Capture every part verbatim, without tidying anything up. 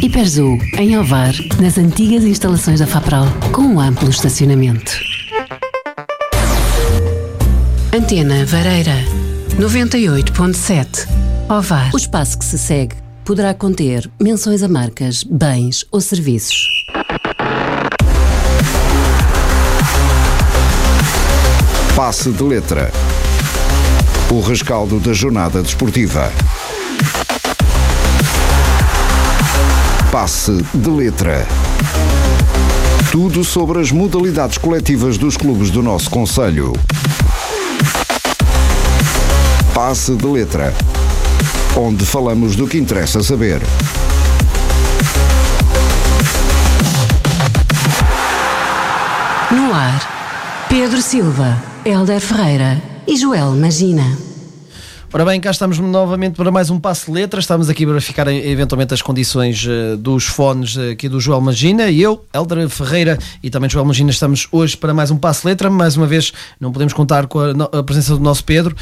Hiperzoom, em Ovar, nas antigas instalações da Fapral, com um amplo estacionamento. Antena Vareira, noventa e oito ponto sete. Ovar. O espaço que se segue poderá conter menções a marcas, bens ou serviços. Passe de letra. O rescaldo da jornada desportiva. Passe de letra. Tudo sobre as modalidades coletivas dos clubes do nosso concelho. Passe de letra. Onde falamos do que interessa saber. No ar, Pedro Silva, Hélder Ferreira e Joel Magina. Ora bem, cá estamos novamente para mais um Passe de Letra. Estamos aqui para verificar eventualmente as condições uh, dos fones uh, aqui do Joel Magina e eu, Hélder Ferreira e também Joel Magina, estamos hoje para mais um Passe de Letra. Mais uma vez não podemos contar com a, no, a presença do nosso Pedro,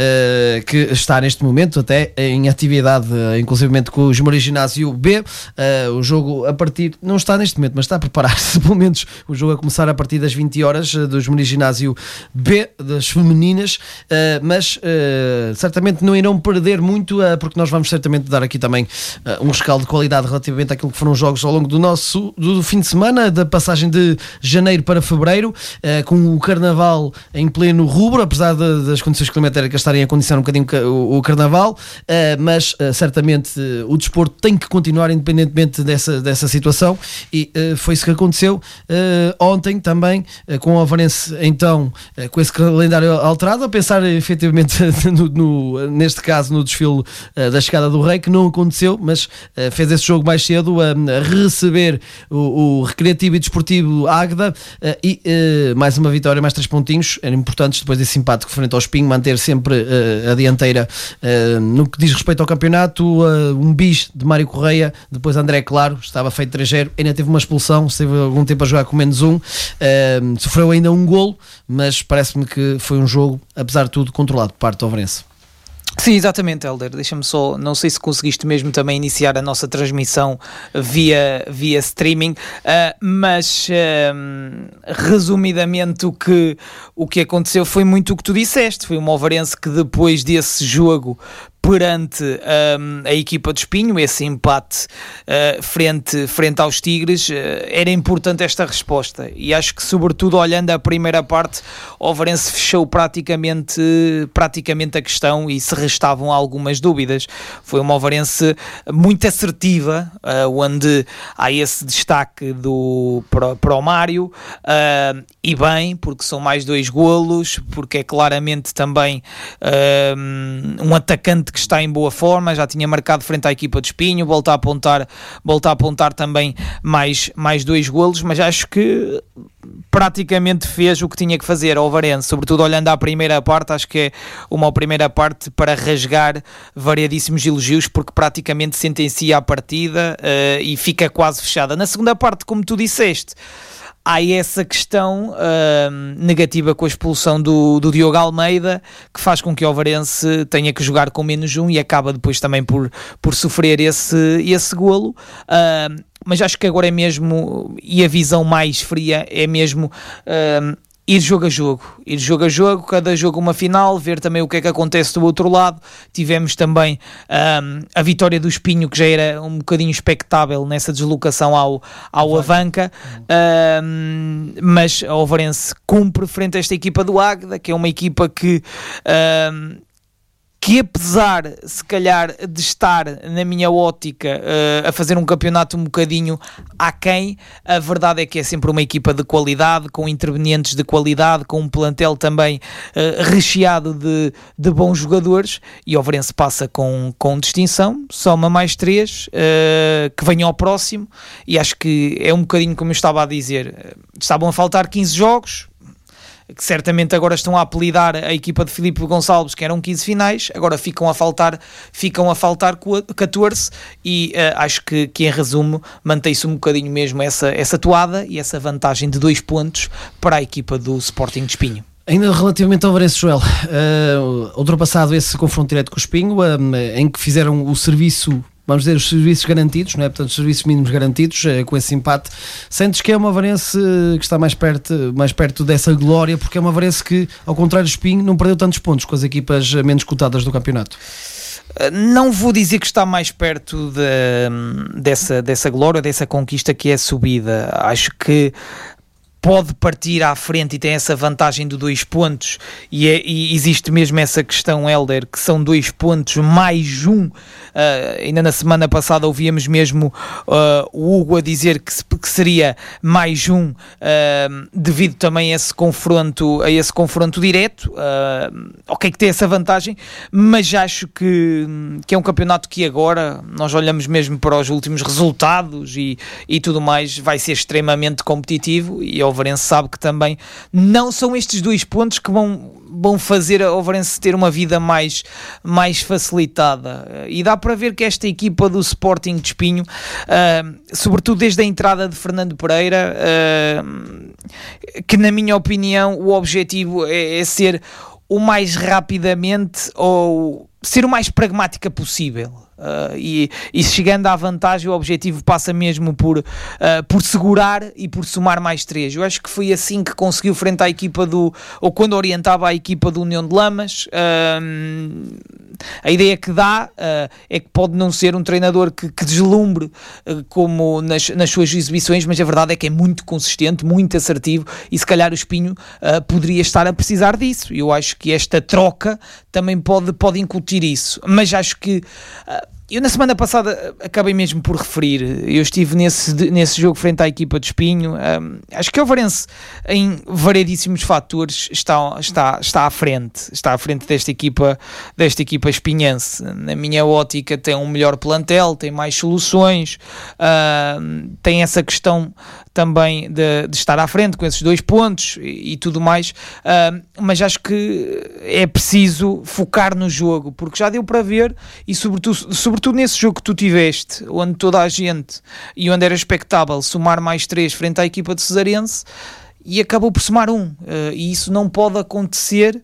uh, que está neste momento até em atividade, uh, inclusivamente com o Esmoril Ginásio B. Uh, o jogo a partir, não está neste momento, mas está a preparar-se, pelo menos o jogo a começar a partir das vinte horas uh, do Esmoril Ginásio B, das femininas, uh, mas uh, certamente não irão perder muito, porque nós vamos certamente dar aqui também um rescaldo de qualidade relativamente àquilo que foram os jogos ao longo do nosso do fim de semana, da passagem de janeiro para fevereiro, com o Carnaval em pleno rubro, apesar de, das condições climatéricas estarem a condicionar um bocadinho o, o Carnaval, mas certamente o desporto tem que continuar independentemente dessa, dessa situação e foi isso que aconteceu ontem também, com o Ovarense então com esse calendário alterado, a pensar efetivamente no, no neste caso no desfile uh, da chegada do Rei, que não aconteceu, mas uh, fez esse jogo mais cedo a uh, receber o, o Recreativo e Desportivo Águeda uh, e uh, mais uma vitória, mais três pontinhos, eram importantes depois desse empate frente ao Espinho, manter sempre uh, a dianteira uh, no que diz respeito ao campeonato. Uh, um bis de Mário Correia, depois André Claro, estava feito três a zero, ainda teve uma expulsão, esteve algum tempo a jogar com menos um, uh, sofreu ainda um golo, mas parece-me que foi um jogo, apesar de tudo, controlado por parte do Ovarense. Sim, exatamente, Hélder. Deixa-me só, não sei se conseguiste mesmo também iniciar a nossa transmissão via, via streaming, uh, mas uh, resumidamente o que, o que aconteceu foi muito o que tu disseste. Foi uma Ovarense que depois desse jogo perante um, a equipa de Espinho, esse empate uh, frente, frente aos Tigres, uh, era importante esta resposta, e acho que sobretudo olhando a primeira parte, o Ovarense fechou praticamente, praticamente a questão e se restavam algumas dúvidas. Foi uma Ovarense muito assertiva, uh, onde há esse destaque do, para, para o Mário, uh, e bem, porque são mais dois golos, porque é claramente também uh, um atacante que está em boa forma, já tinha marcado frente à equipa de Espinho, volta a apontar, volta a apontar também mais, mais dois golos, mas acho que praticamente fez o que tinha que fazer ao Ovarense, sobretudo olhando à primeira parte. Acho que é uma primeira parte para rasgar variadíssimos elogios, porque praticamente sentencia a partida uh, e fica quase fechada. Na segunda parte, como tu disseste, há essa questão uh, negativa com a expulsão do, do Diogo Almeida, que faz com que o Ovarense tenha que jogar com menos um e acaba depois também por, por sofrer esse, esse golo. Uh, mas acho que agora é mesmo, e a visão mais fria é mesmo uh, ir jogo a jogo, ir jogo a jogo, cada jogo uma final, ver também o que é que acontece do outro lado. Tivemos também um, a vitória do Espinho, que já era um bocadinho expectável nessa deslocação ao, ao Avanca, um, mas a Ovarense cumpre frente a esta equipa do Águeda, que é uma equipa que... Um, que apesar, se calhar, de estar, na minha ótica, uh, a fazer um campeonato um bocadinho aquém, a verdade é que é sempre uma equipa de qualidade, com intervenientes de qualidade, com um plantel também uh, recheado de, de bons jogadores, e o Ovarense passa com, com distinção, soma mais três, uh, que venham ao próximo, e acho que é um bocadinho como eu estava a dizer, estavam a faltar quinze jogos, que certamente agora estão a apelidar a equipa de Filipe Gonçalves, que eram quinze finais, agora ficam a faltar, ficam a faltar catorze, e uh, acho que, que em resumo mantém-se um bocadinho mesmo essa, essa toada e essa vantagem de dois pontos para a equipa do Sporting de Espinho. Ainda relativamente ao Ovarense, Joel, uh, ultrapassado esse confronto direto com o Espinho, uh, em que fizeram o serviço vamos dizer, os serviços garantidos, não é? Portanto, os serviços mínimos garantidos, com esse empate. Sentes que é uma Varense que está mais perto, mais perto dessa glória, porque é uma Varense que, ao contrário do Espinho, não perdeu tantos pontos com as equipas menos cotadas do campeonato? Não vou dizer que está mais perto de, dessa, dessa glória, dessa conquista que é a subida. Acho que pode partir à frente e tem essa vantagem de dois pontos, e, é, e existe mesmo essa questão, Hélder, que são dois pontos mais um. Uh, ainda na semana passada ouvíamos mesmo uh, o Hugo a dizer que, se, que seria mais um, uh, devido também a esse confronto, a esse confronto direto. Uh, ok que tem essa vantagem, mas acho que, que é um campeonato que agora, nós olhamos mesmo para os últimos resultados e, e tudo mais, vai ser extremamente competitivo, e o Varense sabe que também não são estes dois pontos que vão, vão fazer o Varense ter uma vida mais, mais facilitada. E dá para ver que esta equipa do Sporting de Espinho, uh, sobretudo desde a entrada de Fernando Pereira, uh, que na minha opinião o objetivo é, é ser o mais rapidamente ou ser o mais pragmática possível. Uh, e, e chegando à vantagem, o objetivo passa mesmo por, uh, por segurar e por somar mais três. Eu acho que foi assim que conseguiu frente à equipa do, ou quando orientava a equipa do União de Lamas. Uh, a ideia que dá uh, é que pode não ser um treinador que, que deslumbre uh, como nas, nas suas exibições, mas a verdade é que é muito consistente, muito assertivo, e se calhar o Espinho uh, poderia estar a precisar disso. Eu acho que esta troca também pode, pode incutir isso, mas acho que uh, eu na semana passada acabei mesmo por referir, eu estive nesse, nesse jogo frente à equipa de Espinho. Um, acho que o Varense em variedíssimos fatores está, está, está à frente, está à frente desta equipa, desta equipa espinhense. Na minha ótica tem um melhor plantel, tem mais soluções, uh, tem essa questão também de, de estar à frente com esses dois pontos e, e tudo mais, uh, mas acho que é preciso focar no jogo, porque já deu para ver, e sobretudo, sobretudo nesse jogo que tu tiveste, onde toda a gente, e onde era expectável somar mais três frente à equipa de Cesarense, e acabou por somar um, uh, e isso não pode acontecer,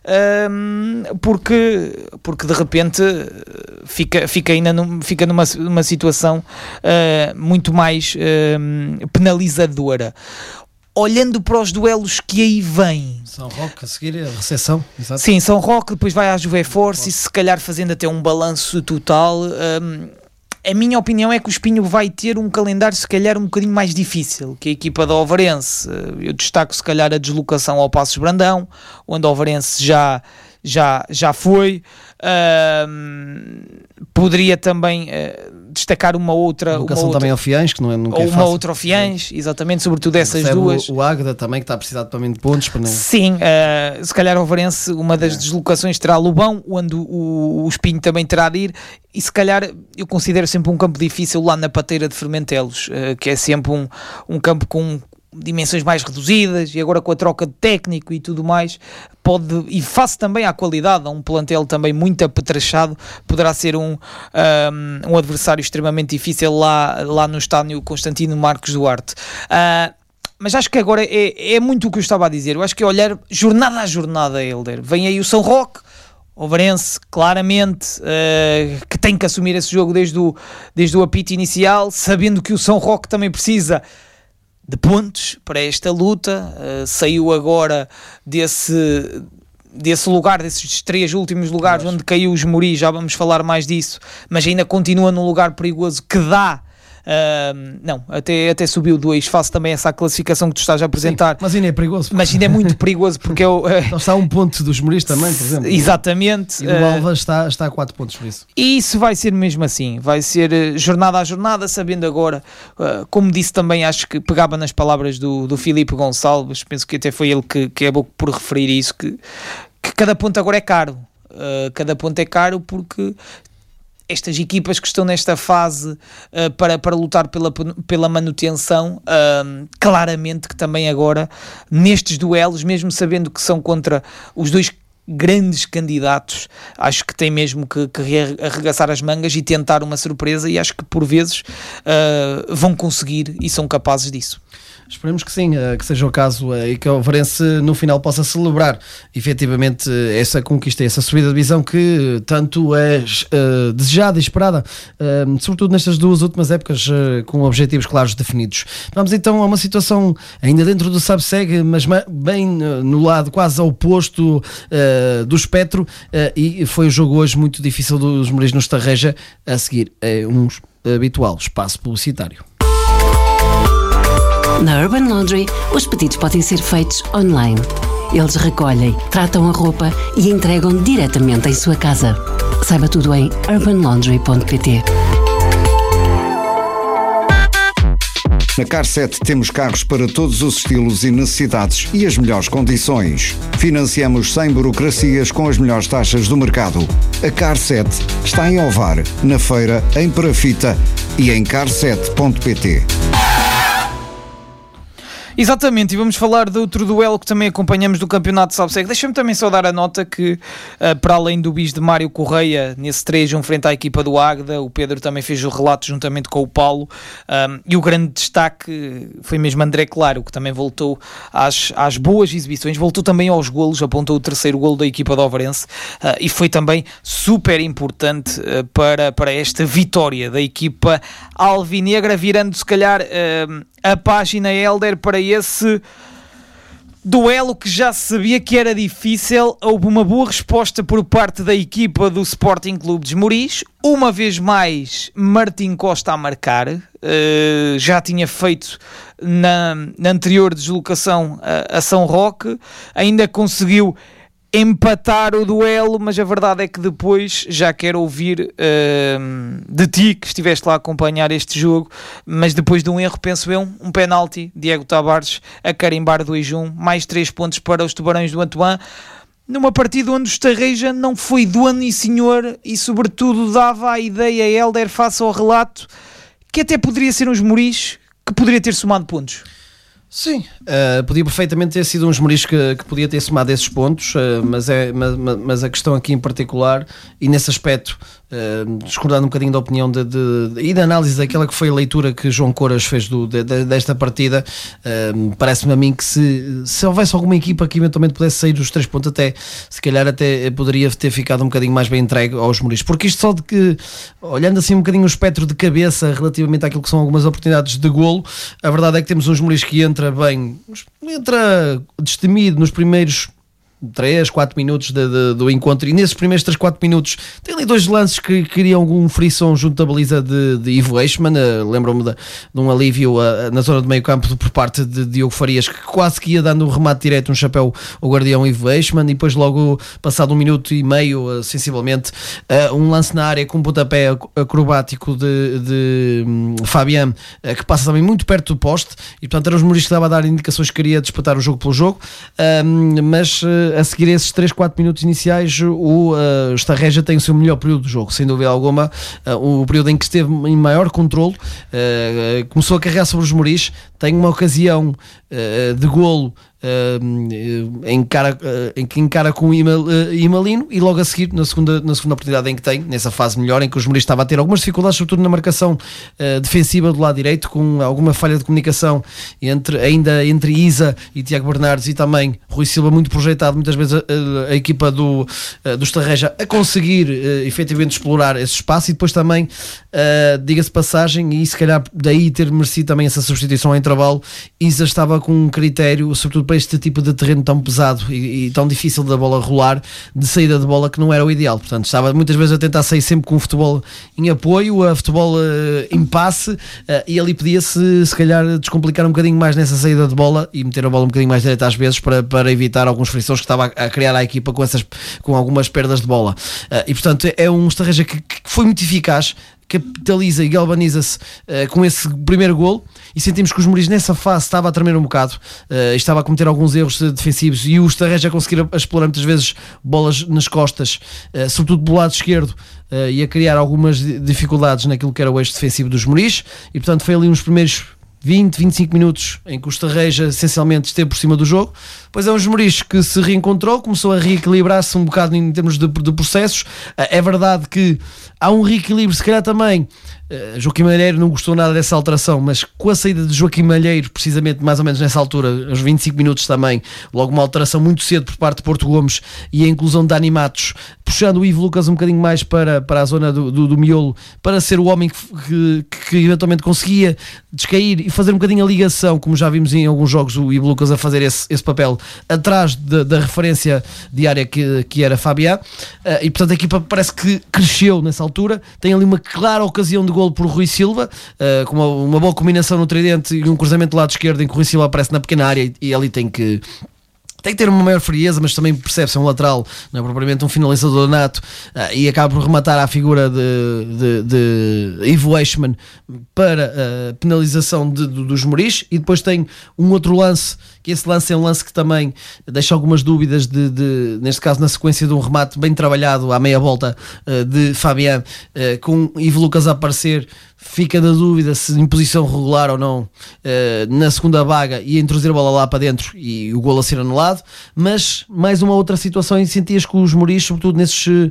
uh, porque, porque de repente fica, fica ainda num, fica numa, numa situação uh, muito mais uh, penalizadora. Olhando para os duelos que aí vêm, São Roque a seguir a recepção. Exato. Sim, São Roque, depois vai à Juve Force, e se calhar fazendo até um balanço total. um, A minha opinião é que o Espinho vai ter um calendário se calhar um bocadinho mais difícil que a equipa da Ovarense. Eu destaco se calhar a deslocação ao Passos Brandão, onde a Ovarense já, já, já foi. Uh, poderia também uh, destacar uma outra... A deslocação uma outra, também ao Fiães, que não é, nunca ou é uma fácil. outra ao Fiães, exatamente, sobretudo essas Recebe duas. O, o Águeda também, que está a precisar também de pontos. Para não... Sim, uh, se calhar o Ovarense, uma das é. deslocações terá Lobão, onde o, o Espinho também terá de ir, e se calhar eu considero sempre um campo difícil lá na Pateira de Fermentelos, uh, que é sempre um, um campo com dimensões mais reduzidas, e agora com a troca de técnico e tudo mais, pode, e face também à qualidade, a um plantel também muito apetrachado, poderá ser um, um, um adversário extremamente difícil lá, lá no estádio Constantino Marcos Duarte. Uh, mas acho que agora é, é muito o que eu estava a dizer. Eu acho que é olhar jornada a jornada, Hélder. Vem aí o São Roque, o Varense, claramente, uh, que tem que assumir esse jogo desde o, desde o apito inicial, sabendo que o São Roque também precisa de pontos para esta luta. Uh, saiu agora desse, desse lugar, desses três últimos lugares onde caiu os Esmori, já vamos falar mais disso, mas ainda continua num lugar perigoso que dá. Uh, não, até, até subiu dois, faço também essa classificação que tu estás a apresentar. Sim, mas ainda é perigoso. Mas ainda é muito perigoso porque eu... Uh, então está a um ponto dos Esmoris também, por exemplo. Exatamente. E o Alva uh, está, está a quatro pontos por isso. E isso vai ser mesmo assim, vai ser uh, jornada a jornada, sabendo agora, uh, como disse também, acho que pegava nas palavras do, do Filipe Gonçalves, penso que até foi ele que, que acabou por referir isso, que, que cada ponto agora é caro. Uh, cada ponto é caro porque... estas equipas que estão nesta fase uh, para, para lutar pela, pela manutenção, uh, claramente que também agora, nestes duelos, mesmo sabendo que são contra os dois grandes candidatos, acho que tem mesmo que, que arregaçar as mangas e tentar uma surpresa, e acho que por vezes uh, vão conseguir e são capazes disso. Esperemos que sim, que seja o caso e que o Varense no final possa celebrar efetivamente essa conquista, essa subida de divisão que tanto é uh, desejada e esperada, uh, sobretudo nestas duas últimas épocas, uh, com objetivos claros definidos. Vamos então a uma situação ainda dentro do SABSEG, mas bem uh, no lado quase oposto uh, do espectro, uh, e foi o jogo hoje muito difícil dos Moreiros no Estarreja. A seguir é um habitual espaço publicitário. Na Urban Laundry, os pedidos podem ser feitos online. Eles recolhem, tratam a roupa e entregam diretamente em sua casa. Saiba tudo em urban laundry ponto pt. Na CarSet temos carros para todos os estilos e necessidades e as melhores condições. Financiamos sem burocracias com as melhores taxas do mercado. A CarSet está em Ovar, na Feira, em Parafita e em carset ponto pt. Exatamente, e vamos falar de outro duelo que também acompanhamos do campeonato de SABSEG. Deixa-me também só dar a nota que, uh, para além do bis de Mário Correia, nesse três um frente à equipa do Águeda, o Pedro também fez o relato juntamente com o Paulo, um, e o grande destaque foi mesmo André Claro, que também voltou às, às boas exibições, voltou também aos golos, apontou o terceiro golo da equipa do Ovarense, uh, e foi também super importante uh, para, para esta vitória da equipa alvinegra, virando se calhar uh, a página, Hélder, para esse duelo que já se sabia que era difícil. Houve uma boa resposta por parte da equipa do Sporting Clube de Esmoriz, uma vez mais Martim Costa a marcar, uh, já tinha feito na, na anterior deslocação a, a São Roque, ainda conseguiu empatar o duelo, mas a verdade é que depois já quero ouvir uh, de ti, que estiveste lá a acompanhar este jogo, mas depois de um erro, penso eu, um penalti, Diego Tavares a carimbar dois a um, mais três pontos para os Tubarões do Antoine, numa partida onde o Estarreja não foi dono e senhor, e sobretudo dava a ideia, Hélder, face ao relato, que até poderia ser um Esmoriz que poderia ter somado pontos. Sim, uh, podia perfeitamente ter sido um Esmoriz que, que podia ter somado esses pontos, uh, mas, é, mas, mas a questão aqui em particular, e nesse aspecto, uh, discordando um bocadinho da opinião de, de, de, e da análise daquela que foi a leitura que João Coras fez do, de, de, desta partida, uh, parece-me a mim que se, se houvesse alguma equipa que eventualmente pudesse sair dos três pontos, até se calhar até poderia ter ficado um bocadinho mais bem entregue aos Esmoriz, porque isto só de que, olhando assim um bocadinho o espectro de cabeça relativamente àquilo que são algumas oportunidades de golo, a verdade é que temos um Esmoriz que entra bem, entra destemido nos primeiros três, quatro minutos de, de, do encontro, e nesses primeiros três, quatro minutos tem ali dois lances que criam algum frisson junto da baliza de, de Ivo Eichmann. uh, lembro-me de, de um alívio uh, na zona do meio campo por parte de Diogo Farias, que quase que ia dando um remate direto, um chapéu ao guardião Ivo Eichmann, e depois logo passado um minuto e meio, uh, sensivelmente, uh, um lance na área com um pontapé acrobático de, de um, Fabian, uh, que passa também muito perto do poste, e portanto era os Esmoriz que dava a dar indicações que queria disputar o jogo pelo jogo, uh, mas uh, a seguir esses três, quatro minutos iniciais, o uh, Estarreja tem o seu melhor período do jogo, sem dúvida alguma, uh, o período em que esteve em maior controle, uh, começou a carregar sobre os Esmoriz, tem uma ocasião uh, de golo Uh, encara, uh, em que encara com o Imal, uh, Imalino, e logo a seguir na segunda, na segunda oportunidade em que tem, nessa fase melhor, em que o Esmoriz estava a ter algumas dificuldades, sobretudo na marcação uh, defensiva do lado direito, com alguma falha de comunicação entre, ainda entre Isa e Tiago Bernardes, e também Rui Silva muito projetado, muitas vezes a, a, a equipa do, uh, do Estarreja a conseguir uh, efetivamente explorar esse espaço, e depois também uh, diga-se passagem, e se calhar daí ter merecido também essa substituição ao intervalo, Isa estava com um critério, sobretudo para este tipo de terreno tão pesado e, e tão difícil da bola rolar, de saída de bola, que não era o ideal. Portanto, estava muitas vezes a tentar sair sempre com o futebol em apoio, a futebol uh, em passe, uh, e ali podia-se se calhar descomplicar um bocadinho mais nessa saída de bola e meter a bola um bocadinho mais direita às vezes, para, para evitar alguns fricções que estava a, a criar a equipa com, essas, com algumas perdas de bola. Uh, e portanto é um Estarreja que, que foi muito eficaz, capitaliza e galvaniza-se uh, com esse primeiro golo, e sentimos que os Esmoriz nessa fase estava a tremer um bocado, uh, estava a cometer alguns erros defensivos, e o Estarreja a conseguir a, a explorar muitas vezes bolas nas costas, uh, sobretudo do lado esquerdo, uh, e a criar algumas dificuldades naquilo que era o eixo defensivo dos Esmoriz, e portanto foi ali uns primeiros vinte, vinte e cinco minutos em que o Estarreja essencialmente esteve por cima do jogo. Pois é um Esmoriz que se reencontrou, começou a reequilibrar-se um bocado em termos de, de processos. É verdade que há um reequilíbrio, se calhar também Uh, Joaquim Malheiro não gostou nada dessa alteração, mas com a saída de Joaquim Malheiro, precisamente mais ou menos nessa altura, aos vinte e cinco minutos também, logo uma alteração muito cedo por parte de Porto Gomes e a inclusão de Dani Matos, puxando o Ivo Lucas um bocadinho mais para, para a zona do, do, do miolo, para ser o homem que, que, que eventualmente conseguia descair e fazer um bocadinho a ligação, como já vimos em alguns jogos o Ivo Lucas a fazer esse, esse papel atrás de, da referência diária que, que era Fabián, uh, e portanto a equipa parece que cresceu nessa altura, tem ali uma clara ocasião de golo por Rui Silva, uh, com uma, uma boa combinação no tridente e um cruzamento do lado esquerdo em que o Rui Silva aparece na pequena área e, e ali tem que tem que ter uma maior frieza, mas também percebe-se um lateral, não é propriamente um finalizador nato, uh, e acaba por rematar à figura de, de, de Ivo Eichmann para a penalização de, de, dos Moris. E depois tem um outro lance, que esse lance é um lance que também deixa algumas dúvidas, de, de, neste caso na sequência de um remate bem trabalhado à meia volta uh, de Fabián, uh, com Ivo Lucas a aparecer. Fica da dúvida se em posição regular ou não, uh, na segunda vaga, e introduzir a bola lá para dentro e o golo a ser anulado. Mas mais uma outra situação em que sentias que os Moris, sobretudo nesses uh,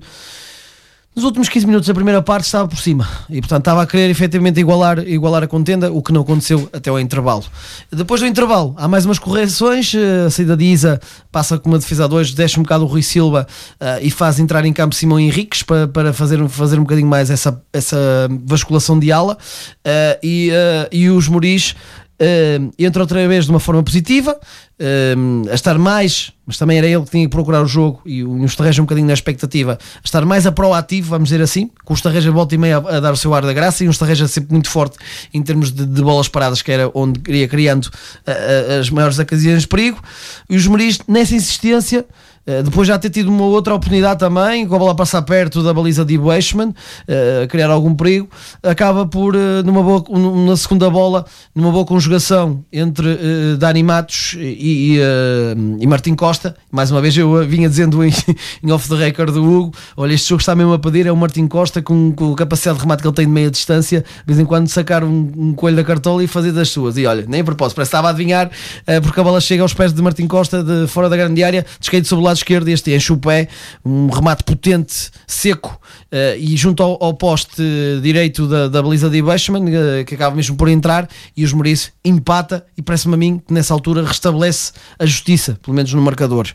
nos últimos quinze minutos da primeira parte, estava por cima e portanto estava a querer efetivamente igualar, igualar a contenda, o que não aconteceu até ao intervalo. Depois do intervalo há mais umas correções, a saída de Isa passa com uma defesa a dois, deixa um bocado o Rui Silva uh, e faz entrar em campo Simão Henriques para, para fazer, fazer um bocadinho mais essa, essa vasculação de ala, uh, e, uh, e os Moris Uh, entra outra vez de uma forma positiva, uh, a estar mais, mas também era ele que tinha que procurar o jogo, e o Estarreja um bocadinho na expectativa, a estar mais a proativo, vamos dizer assim, com o Estarreja volta e meia a, a dar o seu ar da graça, e o Estarreja sempre muito forte em termos de, de bolas paradas, que era onde iria criando uh, as maiores ocasiões de perigo. E os Moris nessa insistência, Uh, depois já ter tido uma outra oportunidade também, com a bola a passar perto da baliza de Ivo Eichmann, uh, a criar algum perigo, acaba por, uh, numa boa, na segunda bola, numa boa conjugação entre uh, Dani Matos e, e, uh, e Martim Costa. Mais uma vez eu vinha dizendo em, em off the record do Hugo, olha, este jogo está mesmo a pedir, é o Martim Costa com, com a capacidade de remate que ele tem de meia distância, de vez em quando sacar um, um coelho da cartola e fazer das suas. E olha, nem a propósito, parece que estava a adivinhar, uh, porque a bola chega aos pés de Martim Costa, de fora da grande área, descaído sobre o lado esquerdo, este enche o pé, um remate potente, seco, uh, e junto ao, ao poste direito da, da baliza de Ivo Eichmann, uh, que acaba mesmo por entrar, e os Moris empata, e parece-me a mim que nessa altura restabelece a justiça, pelo menos no marcador.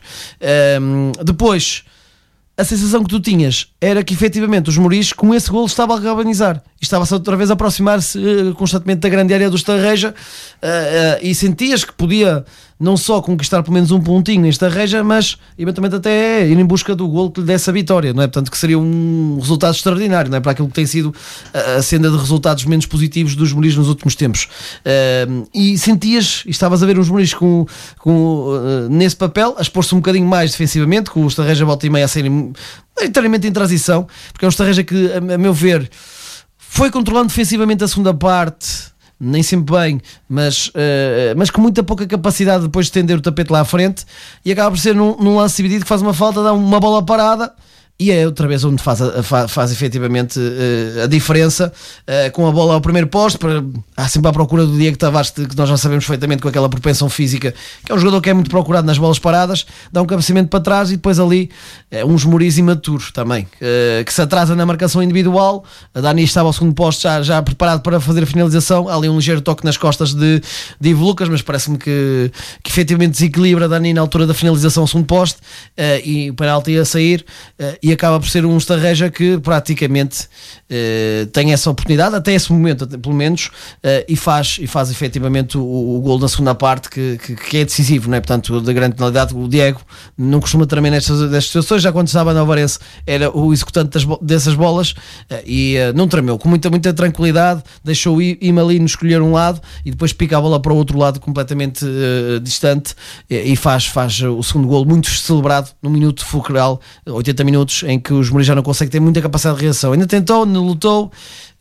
Uh, depois, a sensação que tu tinhas era que efetivamente os Moris com esse golo estava a galvanizar e estava-se outra vez a aproximar-se uh, constantemente da grande área do Estarreja, uh, uh, e sentias que podia não só conquistar pelo menos um pontinho nesta reja, mas eventualmente até ir em busca do golo que lhe desse a vitória, não é? Portanto, que seria um resultado extraordinário, não é? Para aquilo que tem sido a senda de resultados menos positivos dos Moris nos últimos tempos. Uh, e sentias, e estavas a ver os Moris com, com, uh, nesse papel, a expor-se um bocadinho mais defensivamente, com o Estarreja volta e meia a serem maioritariamente em transição, porque é um Estarreja que, a, a meu ver, foi controlando defensivamente a segunda parte, nem sempre bem, mas, uh, mas com muita pouca capacidade depois de estender o tapete lá à frente, e acaba por ser num, num lance dividido que faz uma falta, dá uma bola parada, e é outra vez onde faz, a, faz, faz efetivamente uh, a diferença, uh, com a bola ao primeiro posto. Para, há sempre à procura do Diego Tavares, que nós já sabemos perfeitamente, com aquela propensão física, que é um jogador que é muito procurado nas bolas paradas, dá um cabeceamento para trás, e depois ali uh, uns Moris imaturos também, uh, que se atrasa na marcação individual. A Dani estava ao segundo posto já, já preparado para fazer a finalização, há ali um ligeiro toque nas costas de, de Ivo Lucas, mas parece-me que, que efetivamente desequilibra a Dani na altura da finalização ao segundo posto, uh, e o penalti a sair, uh, e acaba por ser um Estarreja que praticamente uh, tem essa oportunidade, até esse momento, até, pelo menos, uh, e, faz, e faz efetivamente o, o gol na segunda parte, que, que, que é decisivo, não é? Portanto, da grande penalidade. O Diego não costuma também nestas, nestas situações, já quando estava na Alvarense era o executante das, dessas bolas, uh, e uh, não tremeu, com muita, muita tranquilidade, deixou o Imalino escolher um lado e depois pica a bola para o outro lado completamente uh, distante, e, e faz, faz o segundo gol muito celebrado no minuto fulcral, oitenta minutos, em que os Moris já não conseguem ter muita capacidade de reação. Ainda tentou, ainda lutou,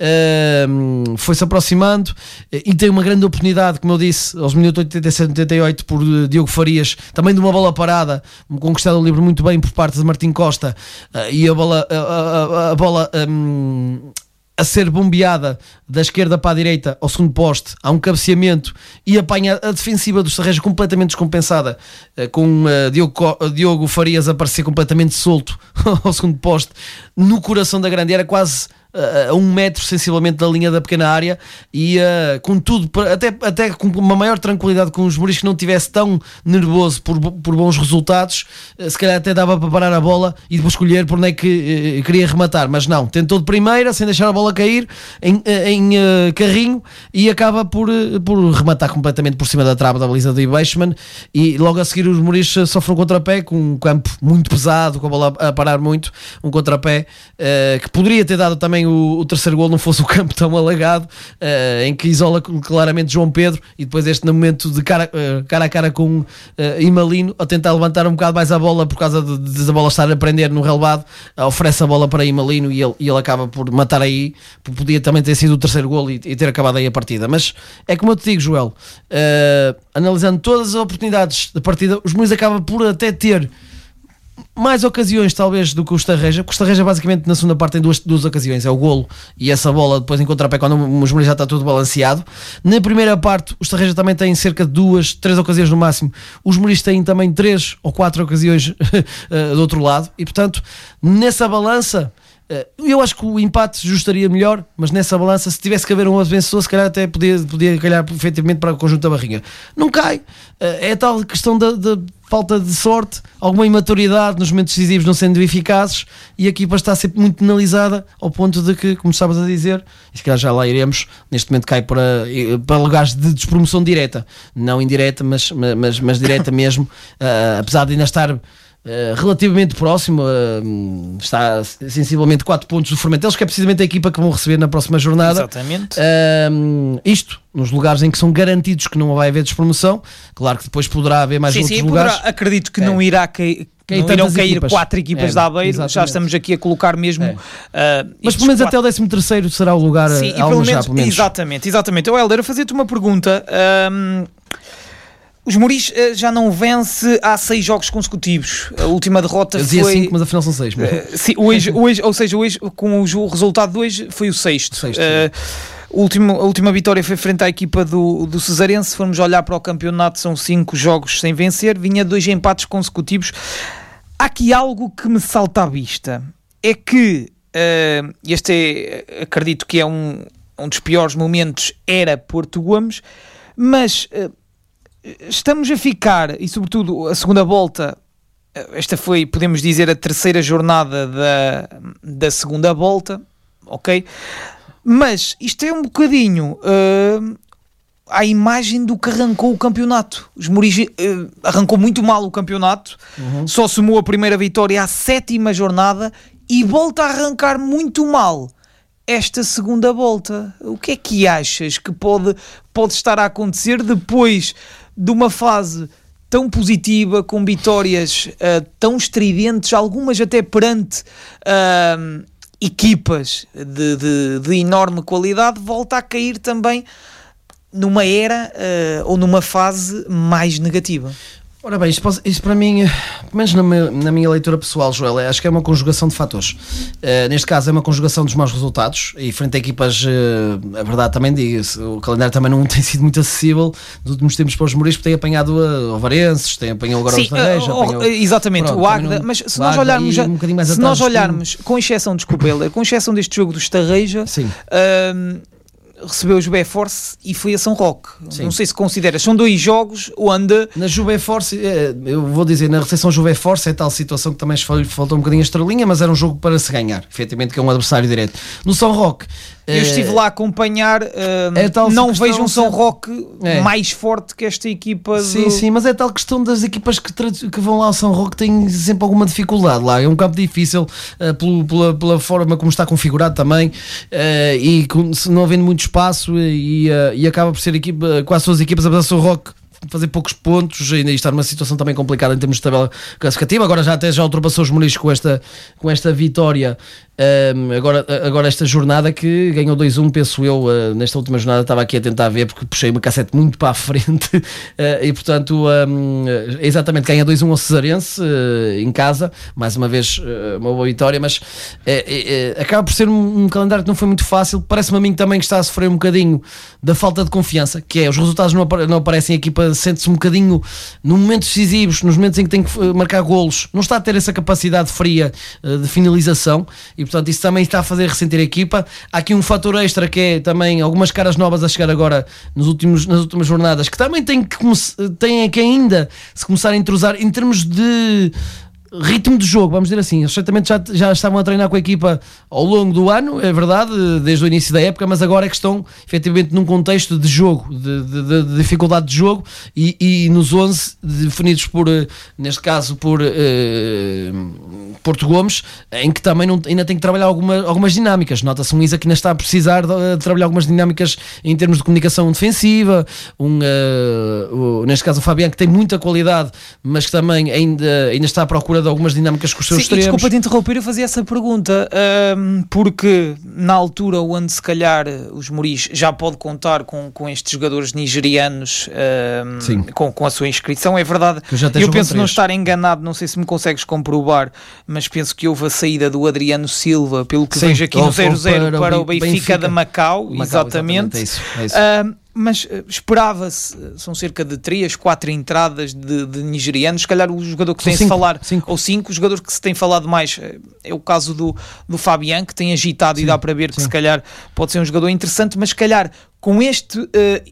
uh, foi-se aproximando, e tem uma grande oportunidade, como eu disse, aos minutos oitenta e sete, oitenta e oito, por Diogo Farias, também de uma bola parada, conquistado o livre muito bem por parte de Martim Costa, uh, e a bola, a, a, a bola um, a ser bombeada da esquerda para a direita ao segundo poste, há um cabeceamento e apanha a defensiva do Estarreja completamente descompensada, com uh, Diogo, Diogo Farias a aparecer completamente solto ao segundo poste, no coração da grande área, quase a um metro sensivelmente da linha da pequena área e uh, com tudo, até, até com uma maior tranquilidade com os Mouris, que não tivesse tão nervoso por, por bons resultados, uh, se calhar até dava para parar a bola e depois escolher por onde é que uh, queria rematar, mas não, tentou de primeira sem deixar a bola cair em, uh, em uh, carrinho e acaba por, uh, por rematar completamente por cima da trave da baliza do Ibeichmann, e logo a seguir os Mouris sofrem um contrapé com um campo muito pesado, com a bola a parar muito, um contrapé uh, que poderia ter dado também O, o terceiro gol, não fosse o campo tão alagado, uh, em que isola claramente João Pedro, e depois este no momento de cara, uh, cara a cara com uh, Imalino, a tentar levantar um bocado mais a bola por causa de, de, de a bola estar a prender no relevado, uh, oferece a bola para Imalino e ele, e ele acaba por matar aí. Podia também ter sido o terceiro gol e, e ter acabado aí a partida, mas é como eu te digo, Joel, uh, analisando todas as oportunidades da partida, os Mouris acabam por até ter mais ocasiões talvez do que o Estarreja, porque o Estarreja basicamente na segunda parte tem duas, duas ocasiões, é o golo e essa bola depois em contrapé quando os Mouris já está tudo balanceado. Na primeira parte o Estarreja também tem cerca de duas, três ocasiões no máximo, os Mouris têm também três ou quatro ocasiões do outro lado, e portanto nessa balança eu acho que o empate justaria melhor, mas nessa balança, se tivesse que haver um vencedor, se calhar até podia, podia calhar perfeitamente para o conjunto da Barrinha. Não cai, é a tal questão da, da falta de sorte, alguma imaturidade nos momentos decisivos não sendo eficazes, e a equipa está sempre muito penalizada ao ponto de que, como estavas a dizer, e se calhar já lá iremos, neste momento cai para, para lugares de despromoção direta, não indireta, mas, mas, mas direta mesmo, uh, apesar de ainda estar Uh, relativamente próximo, uh, está sensivelmente quatro pontos do Formentelos, que é precisamente a equipa que vão receber na próxima jornada. Exatamente. Uh, isto nos lugares em que são garantidos que não vai haver despromoção. Claro que depois poderá haver mais sim, outros sim, lugares. Poderá, acredito que é. não irá cair. Cair não irão cair equipas. quatro equipas é, da Aveiro, exatamente. já estamos aqui a colocar mesmo. É. Uh, Mas pelo menos até o décimo terceiro será o lugar sim, a almejar, pelo menos. Exatamente, exatamente. Eu, Helder, a fazer-te uma pergunta. Um, Os Mouris uh, já não vence há seis jogos consecutivos. A última derrota Eu dizia foi... cinco, mas afinal são seis. Uh, sim, hoje, hoje, ou seja, hoje, com o resultado de hoje, foi o sexto. sexto uh, último, a última vitória foi frente à equipa do, do Cesarense. Se formos olhar para o campeonato, são cinco jogos sem vencer. Vinha dois empates consecutivos. Há aqui algo que me salta à vista. É que, uh, este é, acredito que é um, um dos piores momentos, era Porto Gomes, mas... Uh, estamos a ficar, e sobretudo a segunda volta, esta foi, podemos dizer, a terceira jornada da, da segunda volta, ok? Mas isto é um bocadinho uh, à imagem do que arrancou o campeonato. Os Mouris uh, arrancou muito mal o campeonato, uhum. Só somou a primeira vitória à sétima jornada e volta a arrancar muito mal esta segunda volta. O que é que achas que pode, pode estar a acontecer depois de uma fase tão positiva, com vitórias uh, tão estridentes, algumas até perante uh, equipas de, de, de enorme qualidade, volta a cair também numa era uh, ou numa fase mais negativa? Ora bem, isto, isto para mim, pelo menos na minha, na minha leitura pessoal, Joel, acho que é uma conjugação de fatores. Uh, neste caso é uma conjugação dos maus resultados, e frente a equipas, uh, a verdade também diga-se, o calendário também não tem sido muito acessível nos últimos tempos para os Mouris, porque tem apanhado uh, Ovarenses, tem apanhado agora Sim, os Estarreja, uh, apanhou, exatamente, pronto, o Águeda, não, mas se o nós Águeda olharmos, já, um bocadinho mais se atrás, nós olharmos, com exceção, desculpa, Helder, com exceção deste jogo do Estarreja, sim. Uh, recebeu o Jubé Force e foi a São Roque. Sim. Não sei se consideras, são dois jogos onde... Na Jubé Force, eu vou dizer, na recepção Jubé Force é tal situação que também faltou um bocadinho a estrelinha, mas era um jogo para se ganhar, efetivamente, que é um adversário direto. No São Roque... Eu estive lá a acompanhar, uh, é não vejo um São Roque é. mais forte que esta equipa. Sim, do... sim, mas é tal questão das equipas que, que vão lá ao São Roque, têm sempre alguma dificuldade lá. É um campo difícil uh, pelo, pela, pela forma como está configurado também, uh, e com, não havendo muito espaço, e, uh, e acaba por ser equipa, quase todas as equipas, apesar do São Roque fazer poucos pontos, ainda está numa situação também complicada em termos de tabela classificativa. Agora já até já ultrapassou os Mouris com esta, com esta vitória. Um, agora, agora esta jornada que ganhou dois a um, penso eu, uh, nesta última jornada estava aqui a tentar ver porque puxei uma cassete muito para a frente, uh, e portanto um, exatamente, ganha dois a um ao Cesarense, uh, em casa, mais uma vez uh, uma boa vitória, mas uh, uh, acaba por ser um, um calendário que não foi muito fácil. Parece-me a mim também que está a sofrer um bocadinho da falta de confiança, que é, os resultados não, apare- não aparecem, a equipa sente-se um bocadinho nos momentos decisivos, nos momentos em que tem que marcar golos, não está a ter essa capacidade fria uh, de finalização, e portanto isso também está a fazer ressentir a equipa. Há aqui um fator extra que é também algumas caras novas a chegar agora nos últimos, nas últimas jornadas, que também têm que, têm que ainda se começar a entrosar em termos de ritmo de jogo, vamos dizer assim. Eles certamente já, já estavam a treinar com a equipa ao longo do ano, é verdade, desde o início da época, mas agora é que estão efetivamente num contexto de jogo, de, de, de dificuldade de jogo, e, e nos onze definidos por, neste caso por eh, Porto Gomes, em que também não, ainda tem que trabalhar alguma, algumas dinâmicas. Nota-se um Isa que ainda está a precisar de, de trabalhar algumas dinâmicas em termos de comunicação defensiva, um, uh, o, neste caso o Fabian, que tem muita qualidade, mas que também ainda, ainda está à procura de algumas dinâmicas com os seus Sim, extremos. Desculpa te interromper, eu fazia essa pergunta um, porque na altura onde se calhar os Moris já pode contar com, com estes jogadores nigerianos um, com, com a sua inscrição, é verdade, eu, eu penso não estar enganado, não sei se me consegues comprovar, mas penso que houve a saída do Adriano Silva, pelo que Sim, vejo aqui no zero zero para, para o Benfica, Benfica de Macau, Macau exatamente, exatamente é isso, é isso. Uh, mas uh, esperava-se, são cerca de três, quatro entradas de, de nigerianos, se calhar o jogador que tem-se falado, cinco. ou cinco, o jogador que se tem falado mais é o caso do, do Fabian, que tem agitado sim, e dá para ver que sim. se calhar pode ser um jogador interessante, mas se calhar com este uh,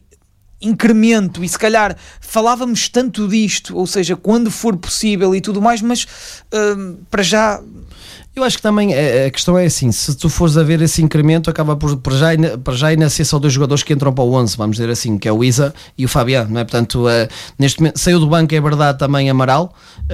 incremento, e se calhar falávamos tanto disto, ou seja, quando for possível e tudo mais, mas uh, para já... Eu acho que também a questão é assim, se tu fores a ver esse incremento, acaba por, por já, por já ainda ser só dois jogadores que entram para o onze, vamos dizer assim, que é o Isa e o Fabian, não é? Portanto, uh, neste momento, saiu do banco, é verdade, também Amaral,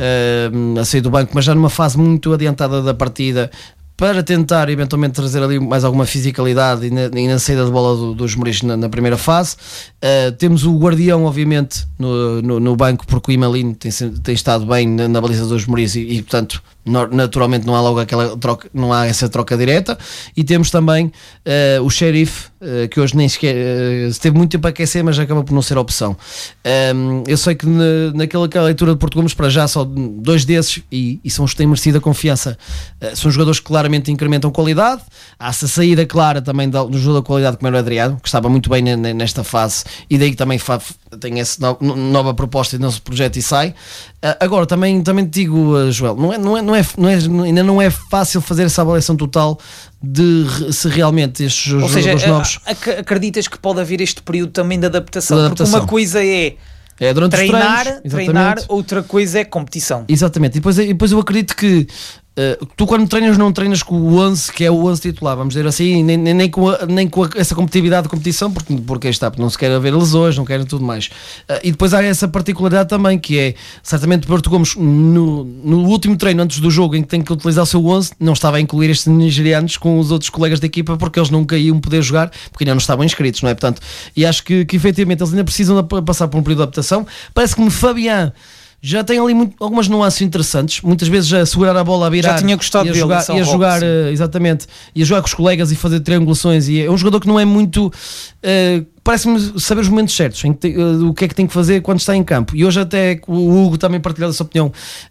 uh, a sair do banco, mas já numa fase muito adiantada da partida, para tentar eventualmente trazer ali mais alguma fisicalidade e na, e na saída de bola do, dos Moris na, na primeira fase. Uh, temos o Guardião, obviamente, no, no, no banco, porque o Imalino tem, tem estado bem na, na baliza dos Moris e, e, portanto, no, naturalmente não há logo aquela troca, não há essa troca direta. E temos também uh, o Sheriff, uh, que hoje nem sequer uh, teve muito tempo a aquecer, mas acaba por não ser a opção. Um, eu sei que na, naquela leitura de Porto Gomes, para já só dois desses, e, e são os que têm merecido a confiança, uh, são jogadores que claramente incrementam qualidade. Há essa saída clara também do jogo da qualidade, como era o Adriano, que estava muito bem nesta fase, e daí que também tem essa no, nova proposta e nosso projeto e sai. Uh, agora, também, também te digo, uh, Joel, não é, não é, não é, não é, ainda não é fácil fazer essa avaliação total de se realmente estes Ou jogadores seja, novos... acreditas que pode haver este período também de adaptação? De adaptação. Porque uma coisa é... É, treinar, treinos, treinar, outra coisa é competição. Exatamente, e depois, e depois eu acredito que uh, tu quando treinas não treinas com o onze, que é o onze titular, vamos dizer assim, nem, nem, nem, com, a, nem com a, essa competitividade de competição, porque, porque está, porque não se quer haver lesões, não querem tudo mais. Uh, e depois há essa particularidade também, que é, certamente Porto Gomes, no, no último treino antes do jogo, em que tem que utilizar o seu onze, não estava a incluir estes nigerianos com os outros colegas da equipa, porque eles nunca iam poder jogar, porque ainda não estavam inscritos, não é? Portanto, e acho que, que efetivamente eles ainda precisam de passar por um período de adaptação. Parece que Fabian já tem ali muito, algumas nuances interessantes, muitas vezes a segurar a bola, a virar, já tinha gostado e a dele, jogar, e a jogar uh, exatamente, e a jogar com os colegas e fazer triangulações, e é um jogador que não é muito uh, parece-me saber os momentos certos em que te, uh, o que é que tem que fazer quando está em campo, e hoje até o Hugo também partilhou essa opinião,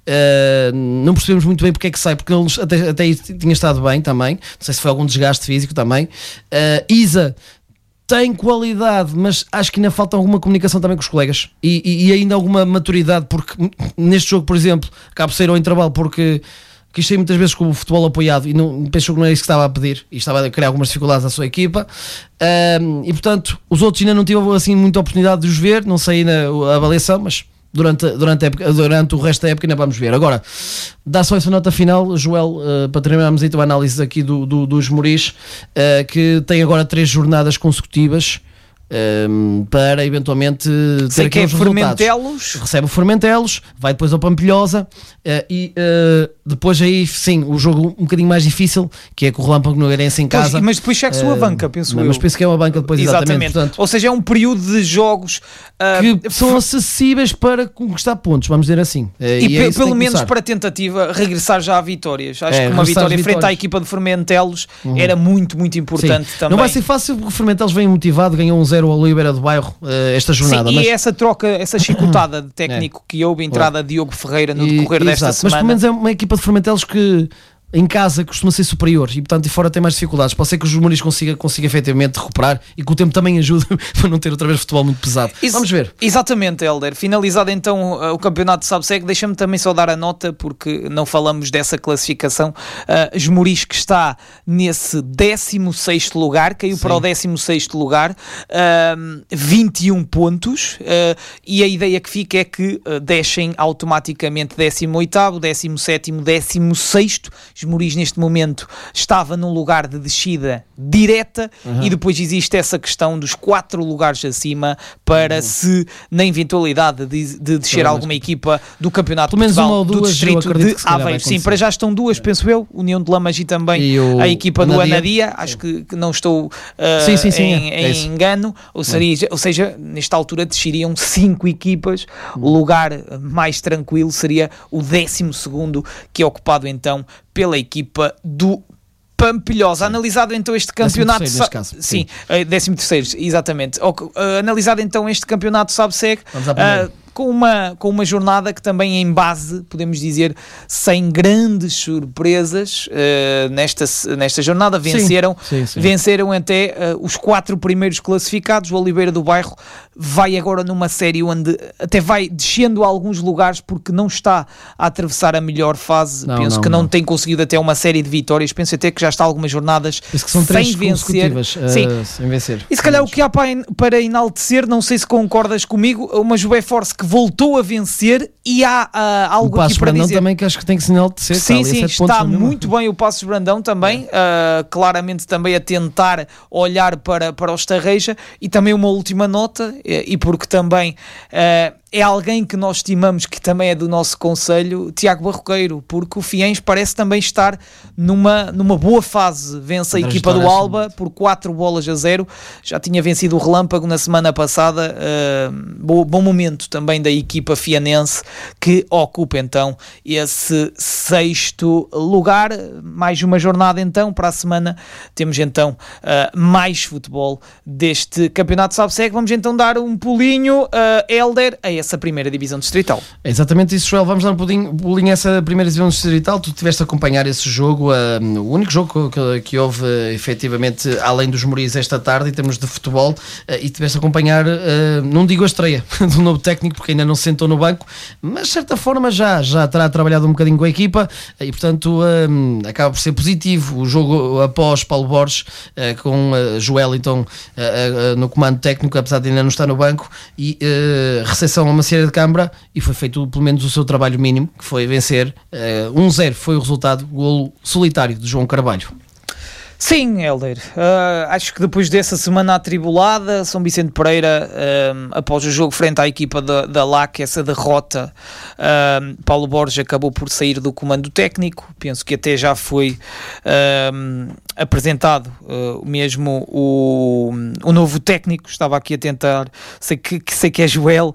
uh, não percebemos muito bem porque é que sai, porque ele até, até tinha estado bem também, não sei se foi algum desgaste físico também. uh, Isa tem qualidade, mas acho que ainda falta alguma comunicação também com os colegas e, e, e ainda alguma maturidade, porque neste jogo, por exemplo, acaba de sair ao intervalo porque quis sair muitas vezes com o futebol apoiado e não, pensou que não era isso que estava a pedir e estava a criar algumas dificuldades à sua equipa. Um, e portanto os outros ainda não tiveram assim muita oportunidade de os ver, não sei ainda a avaliação, mas Durante, durante, a época, durante o resto da época ainda vamos ver. Agora, dá só essa nota final, Joel, uh, para terminarmos então a análise aqui do, do, dos Moris, uh, que tem agora três jornadas consecutivas um, para eventualmente ter Sei que é Formentelos. Recebe o Formentelos, vai depois ao Pampilhosa uh, e uh, depois aí sim o jogo um bocadinho mais difícil, que é com o Relâmpago Nogueirense em casa. Pois, mas depois chega-se uh, a banca, penso mas eu. Mas penso que é uma banca depois, exatamente. exatamente. Portanto, ou seja, é um período de jogos uh, que são acessíveis para conquistar pontos, vamos dizer assim. Uh, e, e é pe- pelo menos para a tentativa regressar já a vitórias. Acho é, que uma vitória frente à equipa de Formentelos uhum. era muito, muito importante sim. também. Não vai ser fácil porque o Formentelos vem motivado, ganhou um zero ao Oliveira do Bairro uh, esta jornada. Sim, mas... e essa troca, essa chicotada de técnico é. que houve, entrada de Diogo Ferreira no decorrer e, desta exato. semana. Mas pelo menos é uma equipa de Formentelos que em casa costuma ser superior e portanto e fora tem mais dificuldades. Pode ser que os Esmoriz consiga, consiga efetivamente recuperar e que o tempo também ajuda para não ter outra vez futebol muito pesado. Isso, vamos ver. Exatamente, Helder. Finalizado então o campeonato de Sabseg, deixa-me também só dar a nota, porque não falamos dessa classificação. Uh, Esmoriz que está nesse décimo sexto lugar, caiu Sim. para o décimo sexto lugar, uh, vinte e um pontos, uh, e a ideia que fica é que uh, descem automaticamente décimo oitavo, décimo sétimo, décimo sexto. Esmoriz neste momento estava num lugar de descida direta, uhum. e depois existe essa questão dos quatro lugares acima para uhum. se, na eventualidade de, de descer alguma equipa do campeonato de Portugal, do distrito de Aveiro. Sim, para já estão duas, é. penso eu, União de Lamas e também e o, a equipa do Anadia, acho que, que não estou uh, sim, sim, sim, em, é. em é engano, ou seja, ou seja, nesta altura desceriam cinco equipas, uhum. o lugar mais tranquilo seria o décimo segundo, que é ocupado então pela equipa do Pampilhosa. Analisado então este campeonato, décimo terceiro, sim, sim, sim. décimo terceiro, exatamente. Uh, analisado então este campeonato Sabseg, uh, com uma, com uma jornada que também em base, podemos dizer, sem grandes surpresas, uh, nesta, nesta jornada venceram, sim, sim, sim. venceram até uh, os quatro primeiros classificados. O Oliveira do Bairro vai agora numa série onde até vai descendo a alguns lugares porque não está a atravessar a melhor fase. Não, penso não, que não, não tem conseguido até uma série de vitórias, penso até que já está algumas jornadas que são sem vencer. Uh, sim. sem vencer. E se calhar o que há para, para enaltecer, não sei se concordas comigo, uma Juve Force que voltou a vencer, e há uh, algo aqui para Brandão dizer. Também que acho que tem que se enaltecer. Sim, sim, está muito bem o Passos Brandão também, é. uh, claramente também a tentar olhar para, para o Estarreja. E também uma última nota, e, e porque também uh, é alguém que nós estimamos, que também é do nosso concelho, Tiago Barroqueiro, porque o Fiens parece também estar numa, numa boa fase. Vence a equipa do Alba por quatro bolas a zero, já tinha vencido o Relâmpago na semana passada. Uh, bom, bom momento também da equipa fianense, que ocupa então esse sexto lugar. Mais uma jornada então, para a semana temos então uh, mais futebol deste campeonato Sabseg. Vamos então dar um pulinho, uh, Helder, a essa primeira divisão distrital. É exatamente isso, Joel. Vamos dar um pulinho, pulinho a essa primeira divisão distrital. Tu tiveste a acompanhar esse jogo, uh, o único jogo que, que houve uh, efetivamente além dos Esmoriz esta tarde em termos de futebol, uh, e tiveste a acompanhar, uh, não digo a estreia do novo técnico porque ainda não se sentou no banco, mas de certa forma já, já terá trabalhado um bocadinho com a equipa e portanto um, acaba por ser positivo o jogo após Paulo Borges, uh, com uh, Joel então uh, uh, no comando técnico, apesar de ainda não estar no banco, e uh, recepção a Macieira de Câmara, e foi feito pelo menos o seu trabalho mínimo, que foi vencer. uh, um zero foi o resultado, golo solitário de João Carvalho. Sim, Helder, uh, acho que depois dessa semana atribulada, São Vicente Pereira, uh, após o jogo frente à equipa da, da L A C, essa derrota, uh, Paulo Borges acabou por sair do comando técnico. Penso que até já foi uh, apresentado uh, mesmo o, o novo técnico. Estava aqui a tentar, sei que, que, sei que é Joel.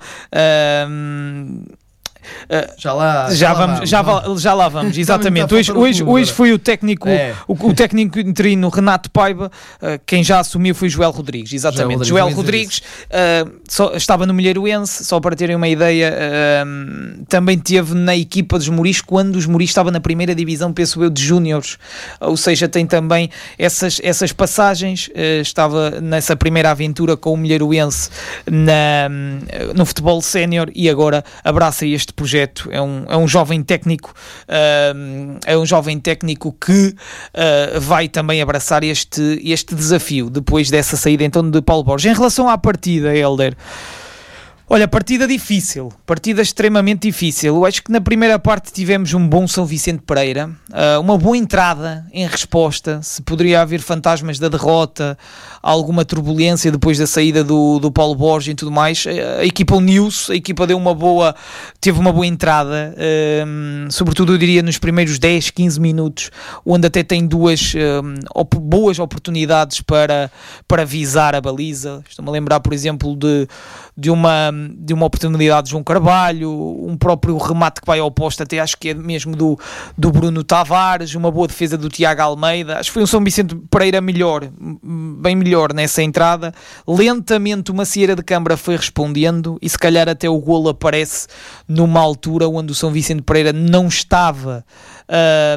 Uh, Uh, já lá, já, já, vamos, lá vamos, já, va- já lá vamos, exatamente. Hoje, hoje, hoje foi o técnico, é. o, o técnico interino Renato Paiva, uh, quem já assumiu foi Joel Rodrigues, exatamente. Joel Rodrigues, Joel Rodrigues uh, só, estava no Milheiroense, só para terem uma ideia, uh, também teve na equipa dos Esmoriz quando os Esmoriz estava na primeira divisão, penso eu, de júniores, ou seja, tem também essas, essas passagens. Uh, estava nessa primeira aventura com o Milheiroense na, no futebol sénior e agora abraça este projeto. É um, é um jovem técnico, uh, é um jovem técnico que uh, vai também abraçar este, este desafio depois dessa saída então de Paulo Borges. Em relação à partida, Helder, olha, partida difícil, partida extremamente difícil. Eu acho que na primeira parte tivemos um bom São Vicente Pereira, uh, uma boa entrada em resposta. Se poderia haver fantasmas da derrota, alguma turbulência depois da saída do, do Paulo Borges e tudo mais, a, a equipa uniu-se, a equipa deu uma boa, teve uma boa entrada, uh, sobretudo eu diria nos primeiros dez, quinze minutos, onde até tem duas uh, op- boas oportunidades para, para visar a baliza. Estou-me a lembrar, por exemplo, de, de uma de uma oportunidade de João Carvalho, um próprio remate que vai ao posto, até acho que é mesmo do, do Bruno Tavares, uma boa defesa do Tiago Almeida. Acho que foi um São Vicente Pereira melhor, bem melhor nessa entrada. Lentamente o Macieira de Câmara foi respondendo e se calhar até o golo aparece numa altura onde o São Vicente Pereira não estava uh,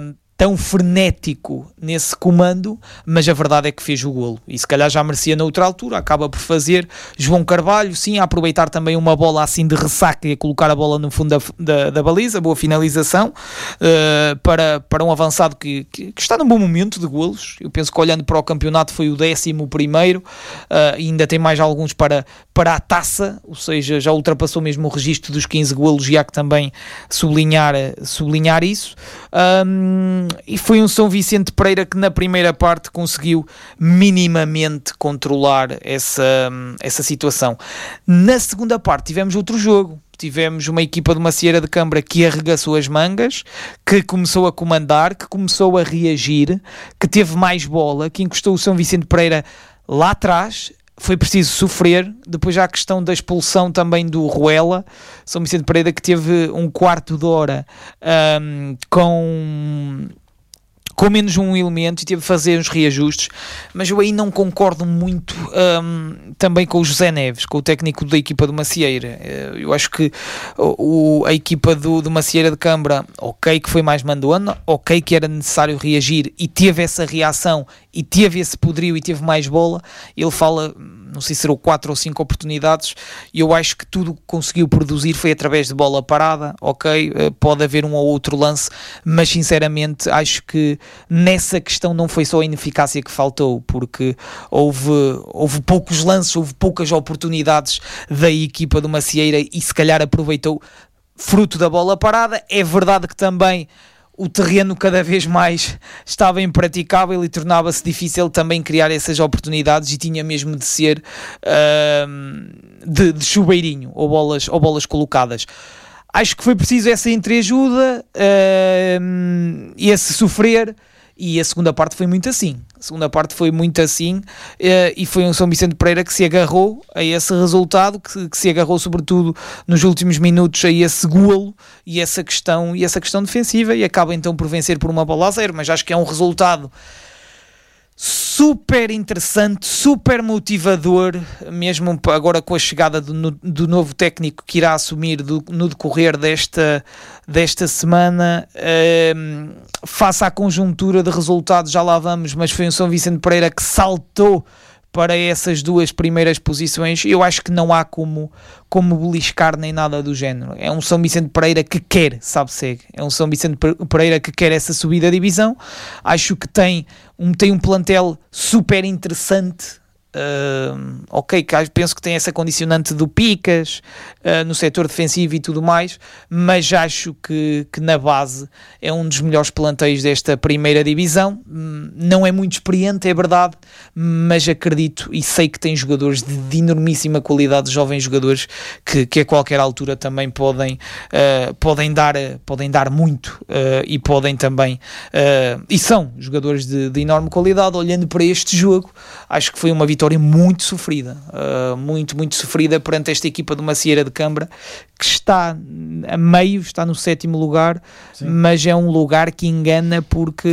tão frenético nesse comando, mas a verdade é que fez o golo, e se calhar já merecia noutra altura, acaba por fazer. João Carvalho, sim, a aproveitar também uma bola assim de ressaca e a colocar a bola no fundo da, da, da baliza, boa finalização, uh, para, para um avançado que, que, que está num bom momento de golos. Eu penso que olhando para o campeonato foi o décimo primeiro, uh, e ainda tem mais alguns para, para a taça, ou seja, já ultrapassou mesmo o registro dos quinze golos, e há que também sublinhar, sublinhar isso. Um, e foi um São Vicente Pereira que na primeira parte conseguiu minimamente controlar essa, essa situação. Na segunda parte tivemos outro jogo. Tivemos uma equipa de Macieira de Câmara que arregaçou as mangas, que começou a comandar, que começou a reagir, que teve mais bola, que encostou o São Vicente Pereira lá atrás. Foi preciso sofrer. Depois já a questão da expulsão também do Ruela, São Vicente Pereira, que teve um quarto de hora um, com... com menos um elemento e teve de fazer uns reajustes, mas eu aí não concordo muito um, também com o José Neves, com o técnico da equipa do Macieira. Eu acho que o, a equipa do, do Macieira de Câmara, ok que foi mais mandona, ok que era necessário reagir e teve essa reação e teve esse poderio e teve mais bola. Ele fala, não sei se serão quatro ou cinco oportunidades, e eu acho que tudo que conseguiu produzir foi através de bola parada. Ok, pode haver um ou outro lance, mas sinceramente acho que nessa questão não foi só a ineficácia que faltou, porque houve, houve poucos lances, houve poucas oportunidades da equipa do Macieira e se calhar aproveitou fruto da bola parada. É verdade que também o terreno cada vez mais estava impraticável e tornava-se difícil também criar essas oportunidades, e tinha mesmo de ser uh, de, de chuveirinho ou bolas, ou bolas colocadas. Acho que foi preciso essa entreajuda, uh, esse sofrer, e a segunda parte foi muito assim. A segunda parte foi muito assim, uh, e foi um São Vicente Pereira que se agarrou a esse resultado, que, que se agarrou sobretudo nos últimos minutos a esse golo e essa questão, e essa questão defensiva, e acaba então por vencer por uma bola a zero. Mas acho que é um resultado super interessante, super motivador, mesmo agora com a chegada do, do novo técnico que irá assumir do, no decorrer desta, desta semana. Um, face à conjuntura de resultados, já lá vamos, mas foi um São Vicente Pereira que saltou para essas duas primeiras posições. Eu acho que não há como, como beliscar nem nada do género. É um São Vicente Pereira que quer, sabe-se, é um São Vicente Pereira que quer essa subida de divisão. Acho que tem um, tem um plantel super interessante. Uh, ok, penso que tem essa condicionante do Picas uh, no setor defensivo e tudo mais, mas acho que, que na base é um dos melhores plantéis desta primeira divisão. Não é muito experiente, é verdade, mas acredito e sei que tem jogadores de, de enormíssima qualidade, jovens jogadores que, que a qualquer altura também podem, uh, podem, dar, podem dar muito uh, e podem também uh, e são jogadores de, de enorme qualidade. Olhando para este jogo, acho que foi uma vitória muito sofrida, uh, muito, muito sofrida perante esta equipa do Macieira de Câmara, que está a meio, está no sétimo lugar. Sim. Mas é um lugar que engana, porque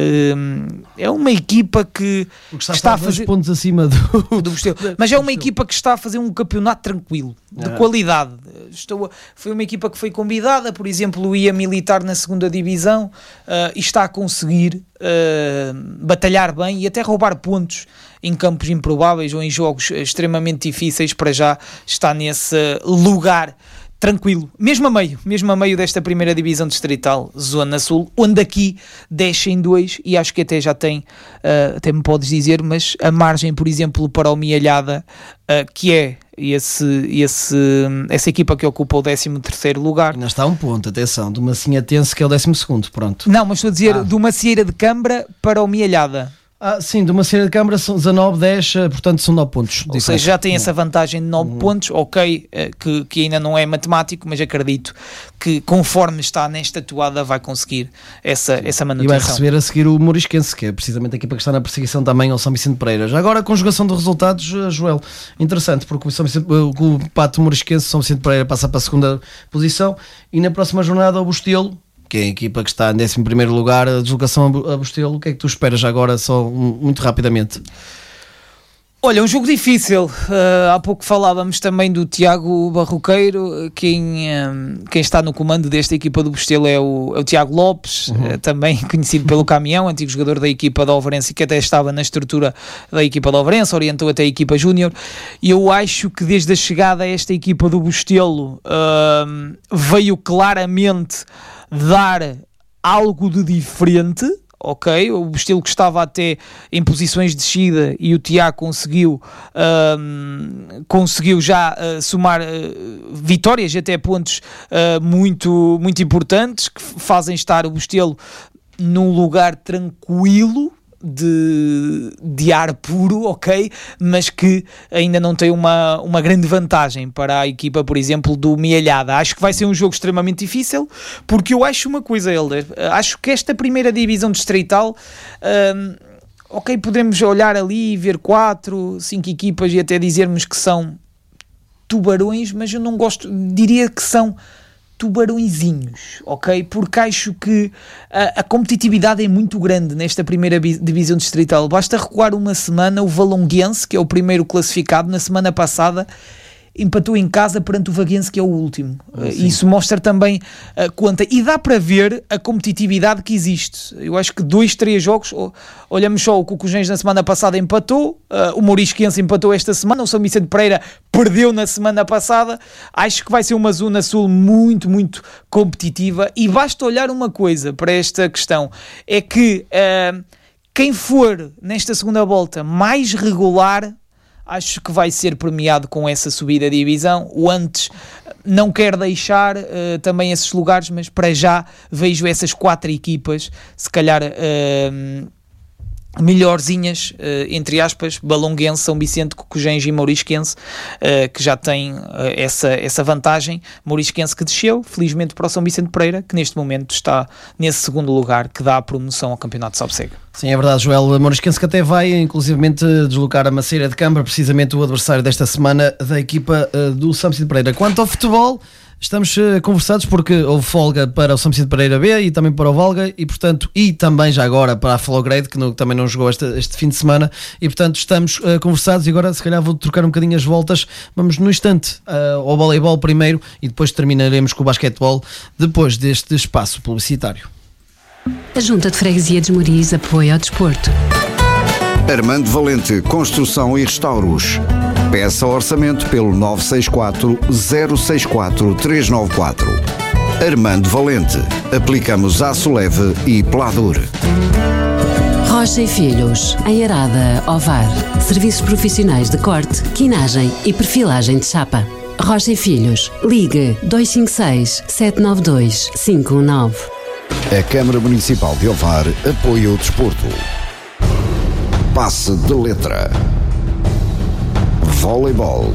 uh, é uma equipa que está, está a fazer pontos acima do, do Bustelo, mas é uma equipa que está a fazer um campeonato tranquilo, de é. qualidade. Estou a, foi uma equipa que foi convidada, por exemplo, ia militar na segunda divisão, uh, e está a conseguir uh, batalhar bem e até roubar pontos em campos improváveis ou em jogos extremamente difíceis. Para já está nesse lugar tranquilo, mesmo a meio, mesmo a meio desta primeira divisão distrital, Zona Sul, onde aqui desce em dois, e acho que até já tem, uh, até me podes dizer, mas a margem, por exemplo, para o Mialhada, uh, que é esse, esse, essa equipa que ocupa o décimo terceiro lugar. Ainda está um ponto, atenção, do Macinhatense, que é o décimo segundo, pronto. Não, mas estou a dizer ah. do Macieira de Câmara para o Mialhada. Ah, sim, de uma série de câmara são dezanove, dez, portanto são nove pontos. Ou seja, já tem essa vantagem de nove uhum. pontos, ok, que, que ainda não é matemático, mas acredito que conforme está nesta toada vai conseguir essa, essa manutenção. E vai receber a seguir o Morisquense, que é precisamente a equipa que está na perseguição também ao São Vicente Pereira. Já agora a conjugação de resultados, Joel, interessante, porque o, São Vicente, o Pato Morisquense, São Vicente Pereira passa para a segunda posição, e na próxima jornada o Bustelo, que é a equipa que está em décimo primeiro lugar, a deslocação a Bustelo. O que é que tu esperas agora, só muito rapidamente? Olha, um jogo difícil. Uh, há pouco falávamos também do Tiago Barroqueiro. Quem, um, quem está no comando desta equipa do Bustelo é o, é o Tiago Lopes, uhum. uh, também conhecido pelo Caminhão, antigo jogador da equipa da Ovarense, que até estava na estrutura da equipa da Ovarense, orientou até a equipa júnior. E eu acho que desde a chegada a esta equipa do Bustelo uh, veio claramente dar algo de diferente. Ok, o Bustelo que estava até em posições de descida e o Tiago conseguiu, um, conseguiu já uh, somar uh, vitórias e até pontos uh, muito, muito importantes que fazem estar o Bustelo num lugar tranquilo, De, de ar puro, ok, mas que ainda não tem uma, uma grande vantagem para a equipa, por exemplo, do Mielhada. Acho que vai ser um jogo extremamente difícil, porque eu acho uma coisa, Helder, acho que esta primeira divisão distrital, um, ok, podemos olhar ali e ver quatro, cinco equipas e até dizermos que são tubarões, mas eu não gosto, diria que são tubarõezinhos, ok? Porque acho que a, a competitividade é muito grande nesta primeira bi- divisão distrital. Basta recuar uma semana, o Valonguense, que é o primeiro classificado, na semana passada empatou em casa perante o Vaguense, que é o último. Uh, isso mostra também a conta. E dá para ver a competitividade que existe. Eu acho que dois, três jogos, olhamos só o Cucujens na semana passada empatou, uh, o Mourisquense empatou esta semana, o São Vicente Pereira perdeu na semana passada. Acho que vai ser uma zona sul muito, muito competitiva. E basta olhar uma coisa para esta questão, é que uh, quem for nesta segunda volta mais regular, acho que vai ser premiado com essa subida de divisão. O Antes não quer deixar uh, também esses lugares, mas para já vejo essas quatro equipas, se calhar uh, melhorzinhas, uh, entre aspas, Valonguense, São Vicente, Cucujens e Mourisquense, uh, que já tem uh, essa, essa vantagem. Mourisquense que desceu, felizmente para o São Vicente Pereira, que neste momento está nesse segundo lugar, que dá a promoção ao Campeonato de Salpsega. Sim, é verdade, Joel. Mourisquense que até vai, inclusivamente, deslocar a Maceira de Câmara, precisamente o adversário desta semana da equipa uh, do São Vicente Pereira. Quanto ao futebol, estamos uh, conversados porque houve folga para o São Vicente Pereira B e também para o Valga e, portanto, e também já agora para a Flograde, que no, também não jogou este, este fim de semana, e, portanto, estamos uh, conversados. E agora, se calhar, vou trocar um bocadinho as voltas. Vamos no instante uh, ao voleibol primeiro e depois terminaremos com o basquetebol depois deste espaço publicitário. A Junta de Freguesia de Esmoriz apoia ao desporto. Armando Valente Construção e Restauros. Peça orçamento pelo nove seis quatro, zero seis quatro, três nove quatro. Armando Valente. Aplicamos aço leve e pelador. Rocha e Filhos, em Arada, Ovar. Serviços profissionais de corte, quinagem e perfilagem de chapa. Rocha e Filhos. Ligue dois cinco seis, sete nove dois, cinco um nove. A Câmara Municipal de Ovar apoia o desporto. Passe de letra. Voleibol.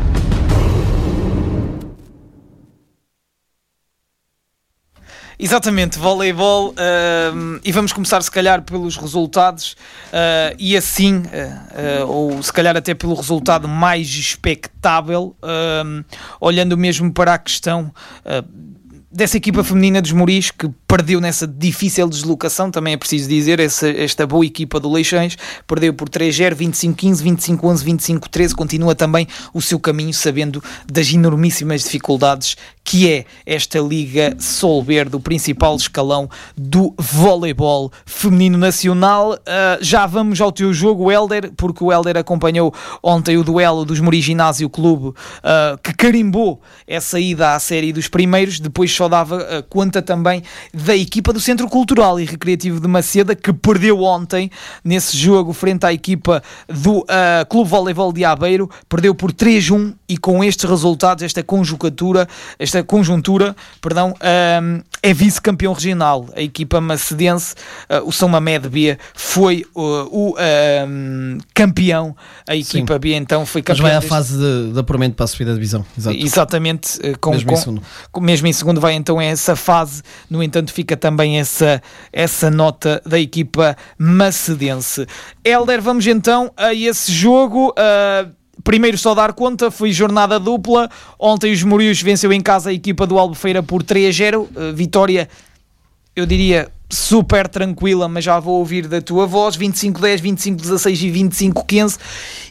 Exatamente, voleibol, uh, e vamos começar se calhar pelos resultados, uh, e assim, uh, uh, ou se calhar até pelo resultado mais expectável, uh, olhando mesmo para a questão uh, dessa equipa feminina dos Esmoriz, que perdeu nessa difícil deslocação, também é preciso dizer, essa, esta boa equipa do Leixões, perdeu por três zero, vinte e cinco quinze, vinte e cinco onze, vinte e cinco treze, continua também o seu caminho, sabendo das enormíssimas dificuldades que é esta Liga Solverde, o principal escalão do voleibol feminino nacional. Uh, já vamos ao teu jogo, Helder, porque o Helder acompanhou ontem o duelo dos Esmoriz Ginásio Clube, uh, que carimbou essa ida à série dos primeiros, depois só dava uh, conta também da equipa do Centro Cultural e Recreativo de Maceda, que perdeu ontem nesse jogo frente à equipa do uh, Clube Voleibol de Aveiro, perdeu por três a um, e com estes resultados, esta conjuntura, esta conjuntura, perdão, uh, é vice-campeão regional. A equipa macedense, uh, o São Mamed B, foi uh, o uh, campeão, a equipa Sim. B então foi campeão. Mas vai à deste... fase de, de apuramento para a subida da divisão. Exato. Exatamente, uh, com, mesmo, com, em segundo. Com, mesmo em segundo vai então essa fase. No entanto, fica também essa, essa nota da equipa macedense. Helder, vamos então a esse jogo. Uh, primeiro só dar conta, foi jornada dupla. Ontem os Esmoriz venceu em casa a equipa do Albufeira por três a zero. Uh, vitória, eu diria, super tranquila, mas já vou ouvir da tua voz. vinte e cinco dez, vinte e cinco dezasseis e vinte e cinco quinze.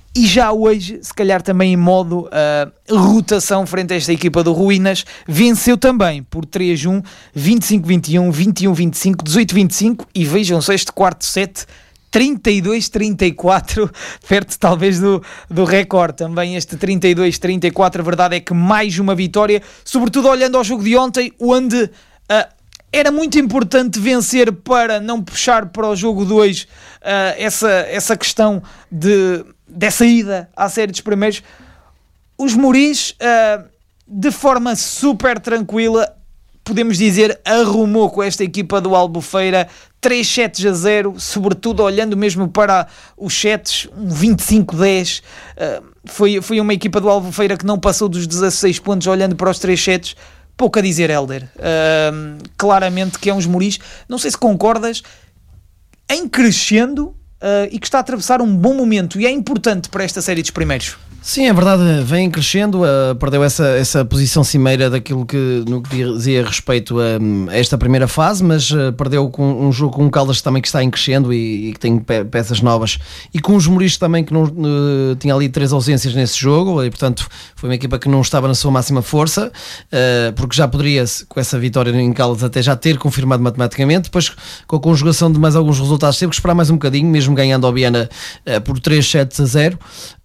e já hoje, se calhar também em modo uh, rotação frente a esta equipa do Ruínas, venceu também por três a um, vinte e cinco a vinte e um, vinte e um a vinte e cinco, dezoito a vinte e cinco, e vejam-se este quarto set, trinta e dois a trinta e quatro, perto talvez do, do recorde também, este trinta e dois a trinta e quatro. A verdade é que mais uma vitória, sobretudo olhando ao jogo de ontem, onde uh, era muito importante vencer para não puxar para o jogo dois uh, essa, essa questão de, dessa ida à série dos primeiros. Os Moris, uh, de forma super tranquila, podemos dizer, arrumou com esta equipa do Albufeira três sets a zero, sobretudo olhando mesmo para os sets, um vinte e cinco a dez. Uh, foi, foi uma equipa do Albufeira que não passou dos dezasseis pontos olhando para os três sets. Pouco a dizer, Hélder. Uh, claramente que é uns Moris, não sei se concordas, em crescendo uh, e que está a atravessar um bom momento, e é importante para esta série dos primeiros. Sim, é verdade, vem crescendo, uh, perdeu essa, essa posição cimeira daquilo que, no que dizia respeito a, a esta primeira fase, mas uh, perdeu com um jogo com o Caldas também que está em crescendo e, e que tem pe- peças novas, e com os Moris também que não, uh, tinha ali três ausências nesse jogo, e portanto foi uma equipa que não estava na sua máxima força, uh, porque já poderia, com essa vitória em Caldas, até já ter confirmado matematicamente. Depois, com a conjugação de mais alguns resultados, teve que esperar mais um bocadinho, mesmo ganhando ao Viana uh, por três sets a zero.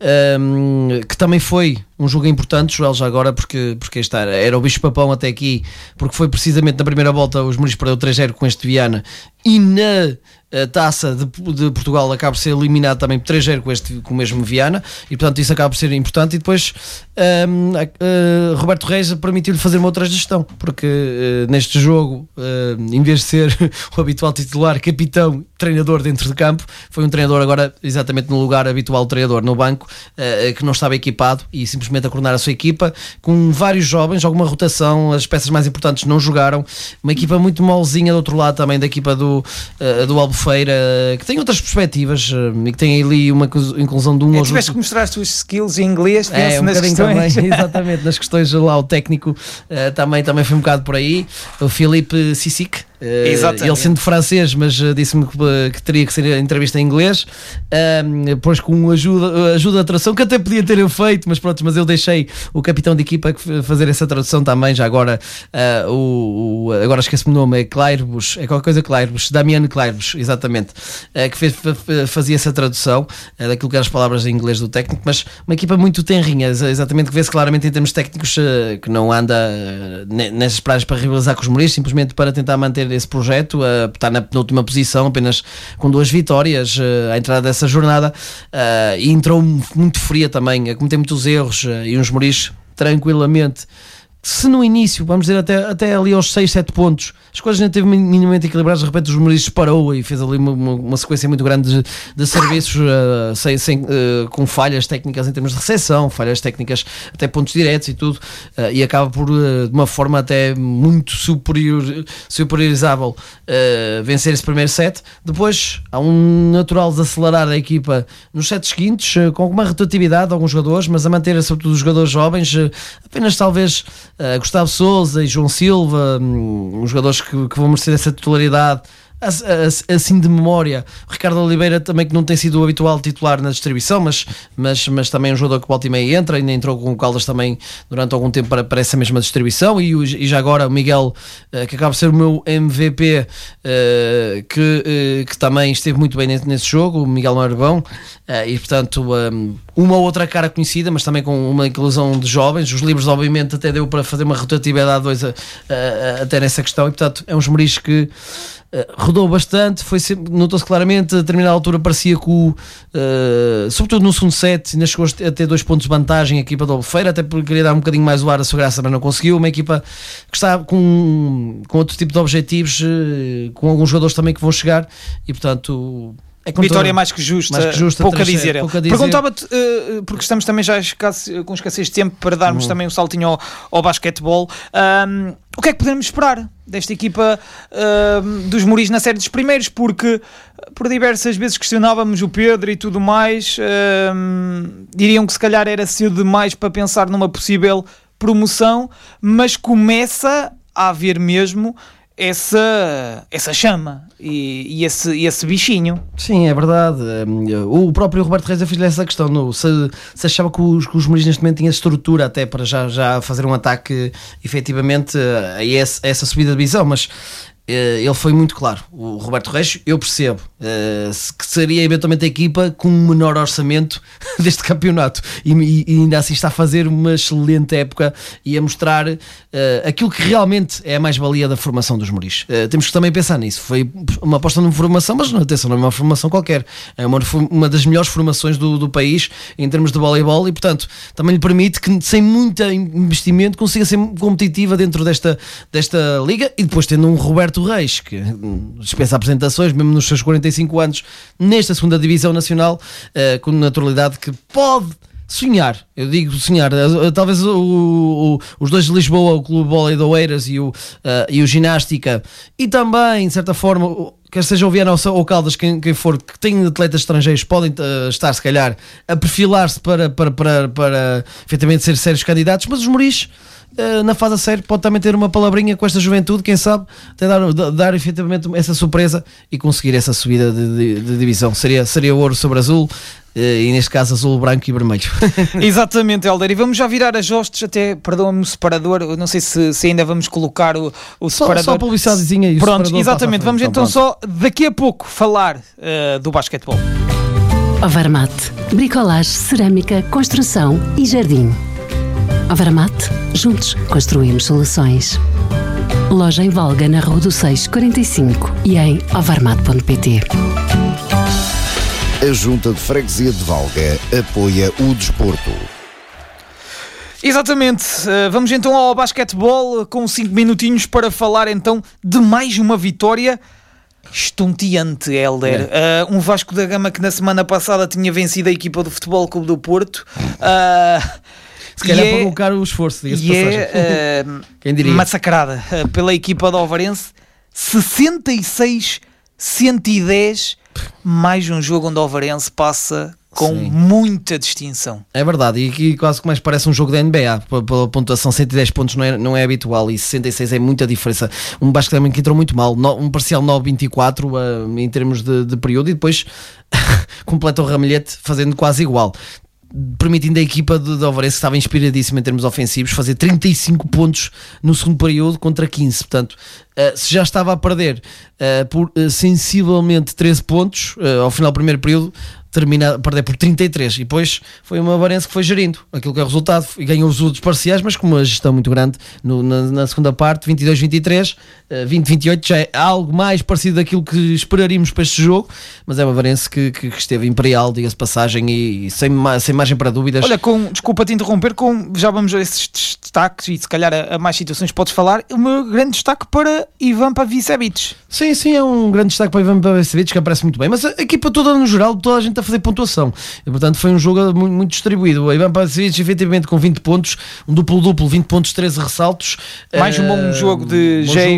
Um, que também foi um jogo importante, Joel, já agora, porque, porque está, era o bicho-papão até aqui, porque foi precisamente na primeira volta os Moris perdeu três a zero com este Viana, e na a taça de, de Portugal acaba por ser eliminado também por três a zero com, este, com o mesmo Viana, e portanto isso acaba por ser importante. E depois um, uh, Roberto Reis permitiu-lhe fazer uma outra gestão, porque uh, neste jogo, uh, em vez de ser o habitual titular, capitão, treinador dentro de campo, foi um treinador agora exatamente no lugar habitual do treinador, no banco, uh, que não estava equipado, e simplesmente a coordenar a sua equipa, com vários jovens, alguma rotação, as peças mais importantes não jogaram, uma equipa muito molzinha do outro lado também, da equipa do, uh, do Albufeira, que tem outras perspectivas uh, e que tem ali uma inclusão de um... É, tiveste que mostrar as tuas skills em inglês, é, um nas questões. Também, exatamente, nas questões lá, o técnico uh, também, também foi um bocado por aí, o Philippe Sissic. Uh, ele sendo francês, mas uh, disse-me que, uh, que teria que ser a entrevista em inglês, uh, depois com ajuda, ajuda a tradução, que até podia ter eu feito, mas pronto, mas eu deixei o capitão de equipa fazer essa tradução também, já agora uh, o, o, agora esqueci-me o nome, é Clairbus, é qualquer coisa Clairbus, Damiano Clairbus, exatamente, uh, que fez, fazia essa tradução uh, daquilo que eram as palavras em inglês do técnico, mas uma equipa muito tenrinha, exatamente, que vê-se claramente em termos técnicos uh, que não anda uh, nessas praias para rivalizar com os Moris, simplesmente para tentar manter esse projeto, uh, está na penúltima posição, apenas com duas vitórias uh, à entrada dessa jornada, uh, e entrou muito fria também, a cometer muitos erros, uh, e uns Moris tranquilamente, se no início, vamos dizer até, até ali aos seis, sete pontos, as coisas não esteve minimamente equilibradas, de repente os Moris parou e fez ali uma, uma, uma sequência muito grande de, de serviços uh, sem, sem, uh, com falhas técnicas em termos de recepção, falhas técnicas até pontos diretos e tudo, uh, e acaba por uh, de uma forma até muito superior, superiorizável uh, vencer esse primeiro set. Depois há um natural desacelerar da equipa nos sets seguintes, uh, com alguma rotatividade de alguns jogadores, mas a manter sobretudo os jogadores jovens, uh, apenas talvez Uh, Gustavo Sousa e João Silva, um, uns jogadores que, que vão merecer essa titularidade assim de memória. O Ricardo Oliveira também, que não tem sido o habitual titular na distribuição, mas, mas, mas também é um jogador que volta e meia entra, ainda entrou com o Caldas também durante algum tempo para, para essa mesma distribuição, e, e já agora o Miguel, que acaba de ser o meu M V P, que, que também esteve muito bem nesse jogo, o Miguel Marvão, e portanto uma ou outra cara conhecida, mas também com uma inclusão de jovens. Os livros obviamente até deu para fazer uma rotatividade a dois a, a, até nessa questão, e portanto é uns Moris que Uh, rodou bastante, foi sempre, notou-se claramente, a determinada altura parecia que o, uh, sobretudo no segundo set, ainda chegou a ter dois pontos de vantagem a equipa do Albufeira, até porque queria dar um bocadinho mais o ar à sua graça, mas não conseguiu. Uma equipa que está com, com outro tipo de objetivos, uh, com alguns jogadores também que vão chegar, e portanto... É vitória mais que justa, mais que justa pouco, a dizer, pouco a dizer. Perguntava-te, uh, porque estamos também já escasse, com escassez de tempo para darmos uhum. também um saltinho ao, ao basquetebol, um, o que é que podemos esperar desta equipa uh, dos Moris na série dos primeiros? Porque por diversas vezes questionávamos o Pedro e tudo mais, uh, diriam que se calhar era cedo demais para pensar numa possível promoção, mas começa a haver mesmo essa, essa chama e, e esse, esse bichinho. Sim, é verdade. O próprio Roberto Reis fez-lhe essa questão, no, se, se achava que os, que os Mourinho neste momento tinham estrutura até para já, já fazer um ataque efetivamente a essa, a essa subida de divisão, mas ele foi muito claro. O Roberto Reis, eu percebo uh, que seria eventualmente a equipa com um menor orçamento deste campeonato e, e, e ainda assim está a fazer uma excelente época e a mostrar uh, aquilo que realmente é a mais-valia da formação dos Mouris. Uh, temos que também pensar nisso. Foi uma aposta numa formação, mas atenção, não é uma formação qualquer, é uma, uma das melhores formações do, do país em termos de voleibol e portanto também lhe permite que sem muito investimento consiga ser competitiva dentro desta, desta liga e depois tendo um Roberto Reis, que dispensa apresentações, mesmo nos seus quarenta e cinco anos, nesta segunda divisão nacional, uh, com naturalidade que pode sonhar, eu digo sonhar, uh, talvez o, o, os dois de Lisboa, o Clube Bola de Oeiras e o, uh, e o Ginástica, e também, de certa forma, quer seja o Viana ou Caldas, quem, quem for, que tem atletas estrangeiros, podem uh, estar, se calhar, a perfilar-se para, para, para, para efetivamente ser sérios candidatos, mas os Mouris na fase a sério pode também ter uma palavrinha com esta juventude, quem sabe até dar, dar efetivamente essa surpresa e conseguir essa subida de, de, de divisão. Seria, seria ouro sobre azul e neste caso azul, branco e vermelho. Exatamente, Helder, e vamos já virar as hostes, até, perdoa-me o separador, eu não sei se, se ainda vamos colocar o, o só, separador. Só a publicidadezinha e o Pronto, exatamente, vamos então, então só daqui a pouco falar uh, do basquetebol. Ovarmat, bricolagem, cerâmica, construção e jardim. Ovarmat, juntos construímos soluções. Loja em Valga na Rua do seis quarenta e cinco e em ovarmat ponto pt. A Junta de Freguesia de Valga apoia o desporto. Exatamente, vamos então ao basquetebol com cinco minutinhos para falar então de mais uma vitória estonteante, Helder. É. Uh, um Vasco da Gama que na semana passada tinha vencido a equipa do Futebol Clube do Porto. Uh, Se calhar é, para colocar o esforço, diga-se de passagem. É, uh, Quem diria? Massacrada uh, pela equipa do Ovarense, sessenta e seis a cento e dez, mais um jogo onde o Ovarense passa com Sim. muita distinção. É verdade, e aqui quase que mais parece um jogo da N B A, pela pontuação, cento e dez pontos não é, não é habitual, e sessenta e seis é muita diferença. Um Basco também que entrou muito mal, um parcial nove a vinte e quatro uh, em termos de, de período, e depois completa o ramelhete fazendo quase igual, permitindo a equipa de, de Ovarense, que estava inspiradíssima em termos ofensivos, fazer trinta e cinco pontos no segundo período contra quinze. Portanto, uh, se já estava a perder uh, por uh, sensivelmente treze pontos uh, ao final do primeiro período, termina a perder por trinta e três, e depois foi uma Ovarense que foi gerindo aquilo que é o resultado e ganhou os outros parciais, mas com uma gestão muito grande no, na, na segunda parte, vinte e dois a vinte e três, vinte a vinte e oito, já é algo mais parecido daquilo que esperaríamos para este jogo, mas é uma Ovarense que, que, que esteve imperial, diga-se passagem, e, e sem, sem margem para dúvidas. Olha, com, desculpa te interromper, com, já vamos a esses destaques e se calhar a, a mais situações podes falar, o meu grande destaque para Ivan Pavicevic. Sim, sim, é um grande destaque para Ivan Pavicevic, que aparece muito bem, mas a equipa toda no geral, toda a gente a fazer pontuação, e portanto foi um jogo muito, muito distribuído. O Ivan Pavicevic efetivamente com vinte pontos, um duplo-duplo, vinte pontos, treze ressaltos, mais um bom uh, jogo de Jay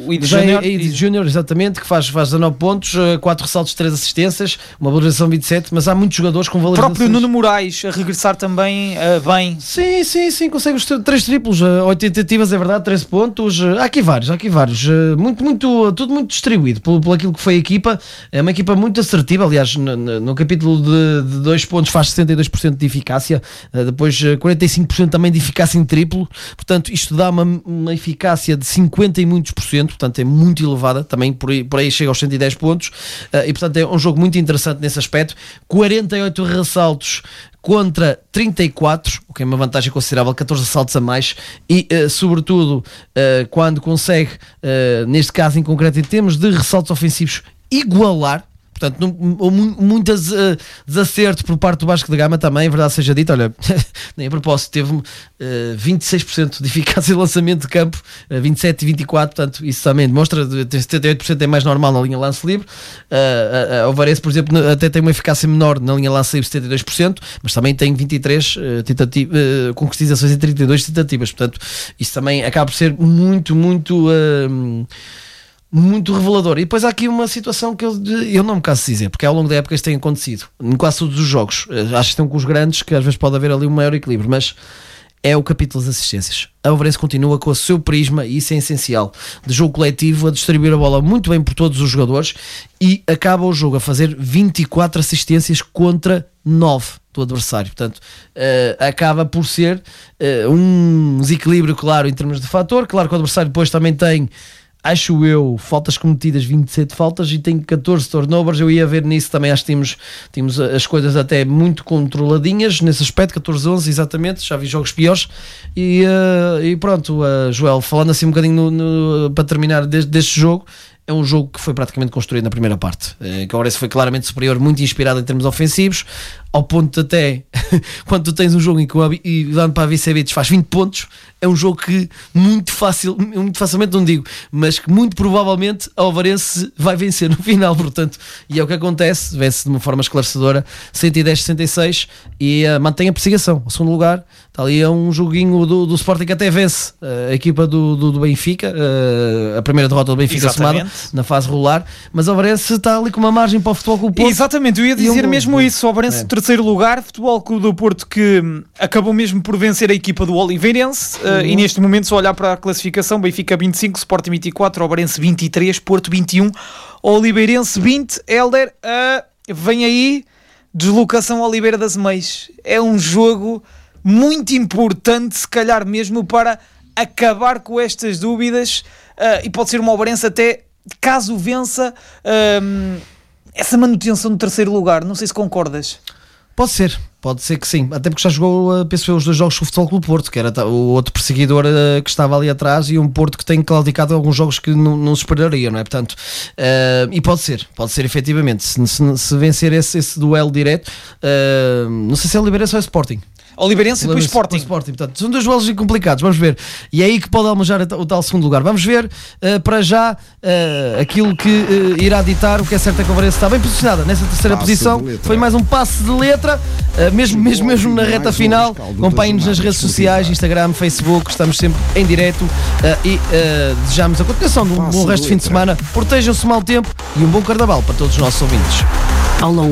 Júnior, exatamente, que faz, faz dezanove pontos, quatro ressaltos, três assistências, uma valorização vinte e sete, mas há muitos jogadores com valorizações. O próprio Nuno Moraes a regressar também uh, bem. Sim, sim, sim, consegue os três triplos, oito tentativas, é verdade, treze pontos, há aqui vários, há aqui vários, muito, muito, tudo muito distribuído por, por aquilo que foi a equipa. É uma equipa muito assertiva, aliás, no, no capítulo de, de dois pontos faz sessenta e dois por cento de eficácia, depois quarenta e cinco por cento também de eficácia em triplo, portanto isto dá uma, uma eficácia de cinquenta e muitos por cento, portanto é muito elevada, também por aí, por aí chega aos cento e dez pontos, e portanto é um jogo muito interessante nesse aspecto. Quarenta e oito ressaltos contra trinta e quatro, o que é uma vantagem considerável, catorze ressaltos a mais, e uh, sobretudo uh, quando consegue, uh, neste caso em concreto em termos de ressaltos ofensivos, igualar. Portanto, não, muito uh, desacerto por parte do Vasco da Gama também, verdade seja dita. Olha, nem a propósito, teve uh, vinte e seis por cento de eficácia de lançamento de campo, uh, vinte e sete e vinte e quatro, portanto, isso também demonstra que setenta e oito por cento é mais normal na linha lance livre. Uh, uh, o Ovarense, por exemplo, até tem uma eficácia menor na linha lance livre, setenta e dois por cento, mas também tem vinte e três uh, tentativa, uh, concretizações e trinta e duas tentativas. Portanto, isso também acaba por ser muito, muito... Uh, muito revelador. E depois há aqui uma situação que eu, eu não me canso de dizer, porque ao longo da época isto tem acontecido em quase todos os jogos. Acho que estão com os grandes, que às vezes pode haver ali um maior equilíbrio, mas é o capítulo das assistências. A Ovarense continua com o seu prisma, e isso é essencial, de jogo coletivo, a distribuir a bola muito bem por todos os jogadores, e acaba o jogo a fazer vinte e quatro assistências contra nove do adversário. Portanto, uh, acaba por ser uh, um desequilíbrio, claro, em termos de fator. Claro que o adversário depois também tem, acho eu, faltas cometidas, vinte e sete faltas, e tem catorze turnovers. Eu ia ver nisso também, acho que tínhamos, tínhamos as coisas até muito controladinhas nesse aspecto, catorze a onze, exatamente, já vi jogos piores. E, uh, e pronto, uh, Joel, falando assim um bocadinho no, no, para terminar deste, deste jogo, é um jogo que foi praticamente construído na primeira parte, que a Ovarense foi claramente superior, muito inspirado em termos ofensivos, ao ponto de até, quando tu tens um jogo em que o Ivan Pavicevic faz vinte pontos, é um jogo que muito, fácil, muito facilmente, não digo, mas que muito provavelmente a Ovarense vai vencer no final, portanto, e é o que acontece, vence de uma forma esclarecedora, cento e dez a sessenta e seis, e uh, mantém a perseguição. O segundo lugar, está ali é um joguinho do, do Sporting que até vence uh, a equipa do, do, do Benfica, uh, a primeira derrota do Benfica somada na fase regular, mas a Ovarense está ali com uma margem para o Futebol Clube do Porto. Exatamente, eu ia dizer um mesmo gol. Isso, o Ovarense é. Terceiro lugar, Futebol Clube do Porto que acabou mesmo por vencer a equipa do Oliveirense, uhum. uh, e neste momento, se olhar para a classificação, Benfica vinte e cinco, Sporting vinte e quatro, Ovarense vinte e três, Porto vinte e um, Oliveirense vinte. Hélder, uh, vem aí deslocação à Oliveira das Meias. É um jogo muito importante, se calhar mesmo para acabar com estas dúvidas, uh, e pode ser uma Ovarense até, caso vença, uh, essa manutenção do terceiro lugar. Não sei se concordas. Pode ser, pode ser que sim, até porque já jogou, penso eu, os dois jogos com o Futebol Clube Porto, que era o outro perseguidor uh, que estava ali atrás, e um Porto que tem claudicado alguns jogos que não, não se esperaria, não é? Portanto, uh, e pode ser, pode ser efetivamente, se, se, se vencer esse, esse duelo direto, uh, não sei se é o Oliveirense ou é o Sporting. Oliveirense e depois Sporting. Sporting. Portanto, são dois duelos complicados, vamos ver. E é aí que pode almejar o tal segundo lugar. Vamos ver, uh, para já, uh, aquilo que uh, irá ditar. O que é certo é que a Ovarense está bem posicionada nessa terceira passe posição. Foi mais um passe de letra, uh, mesmo, mesmo, mesmo na reta final. Acompanhem-nos nas redes sociais, Instagram, Facebook, estamos sempre em direto, uh, e uh, desejamos a continuação de um bom resto de fim de semana. Protejam-se do mau tempo e um bom carnaval para todos os nossos ouvintes. Ao longo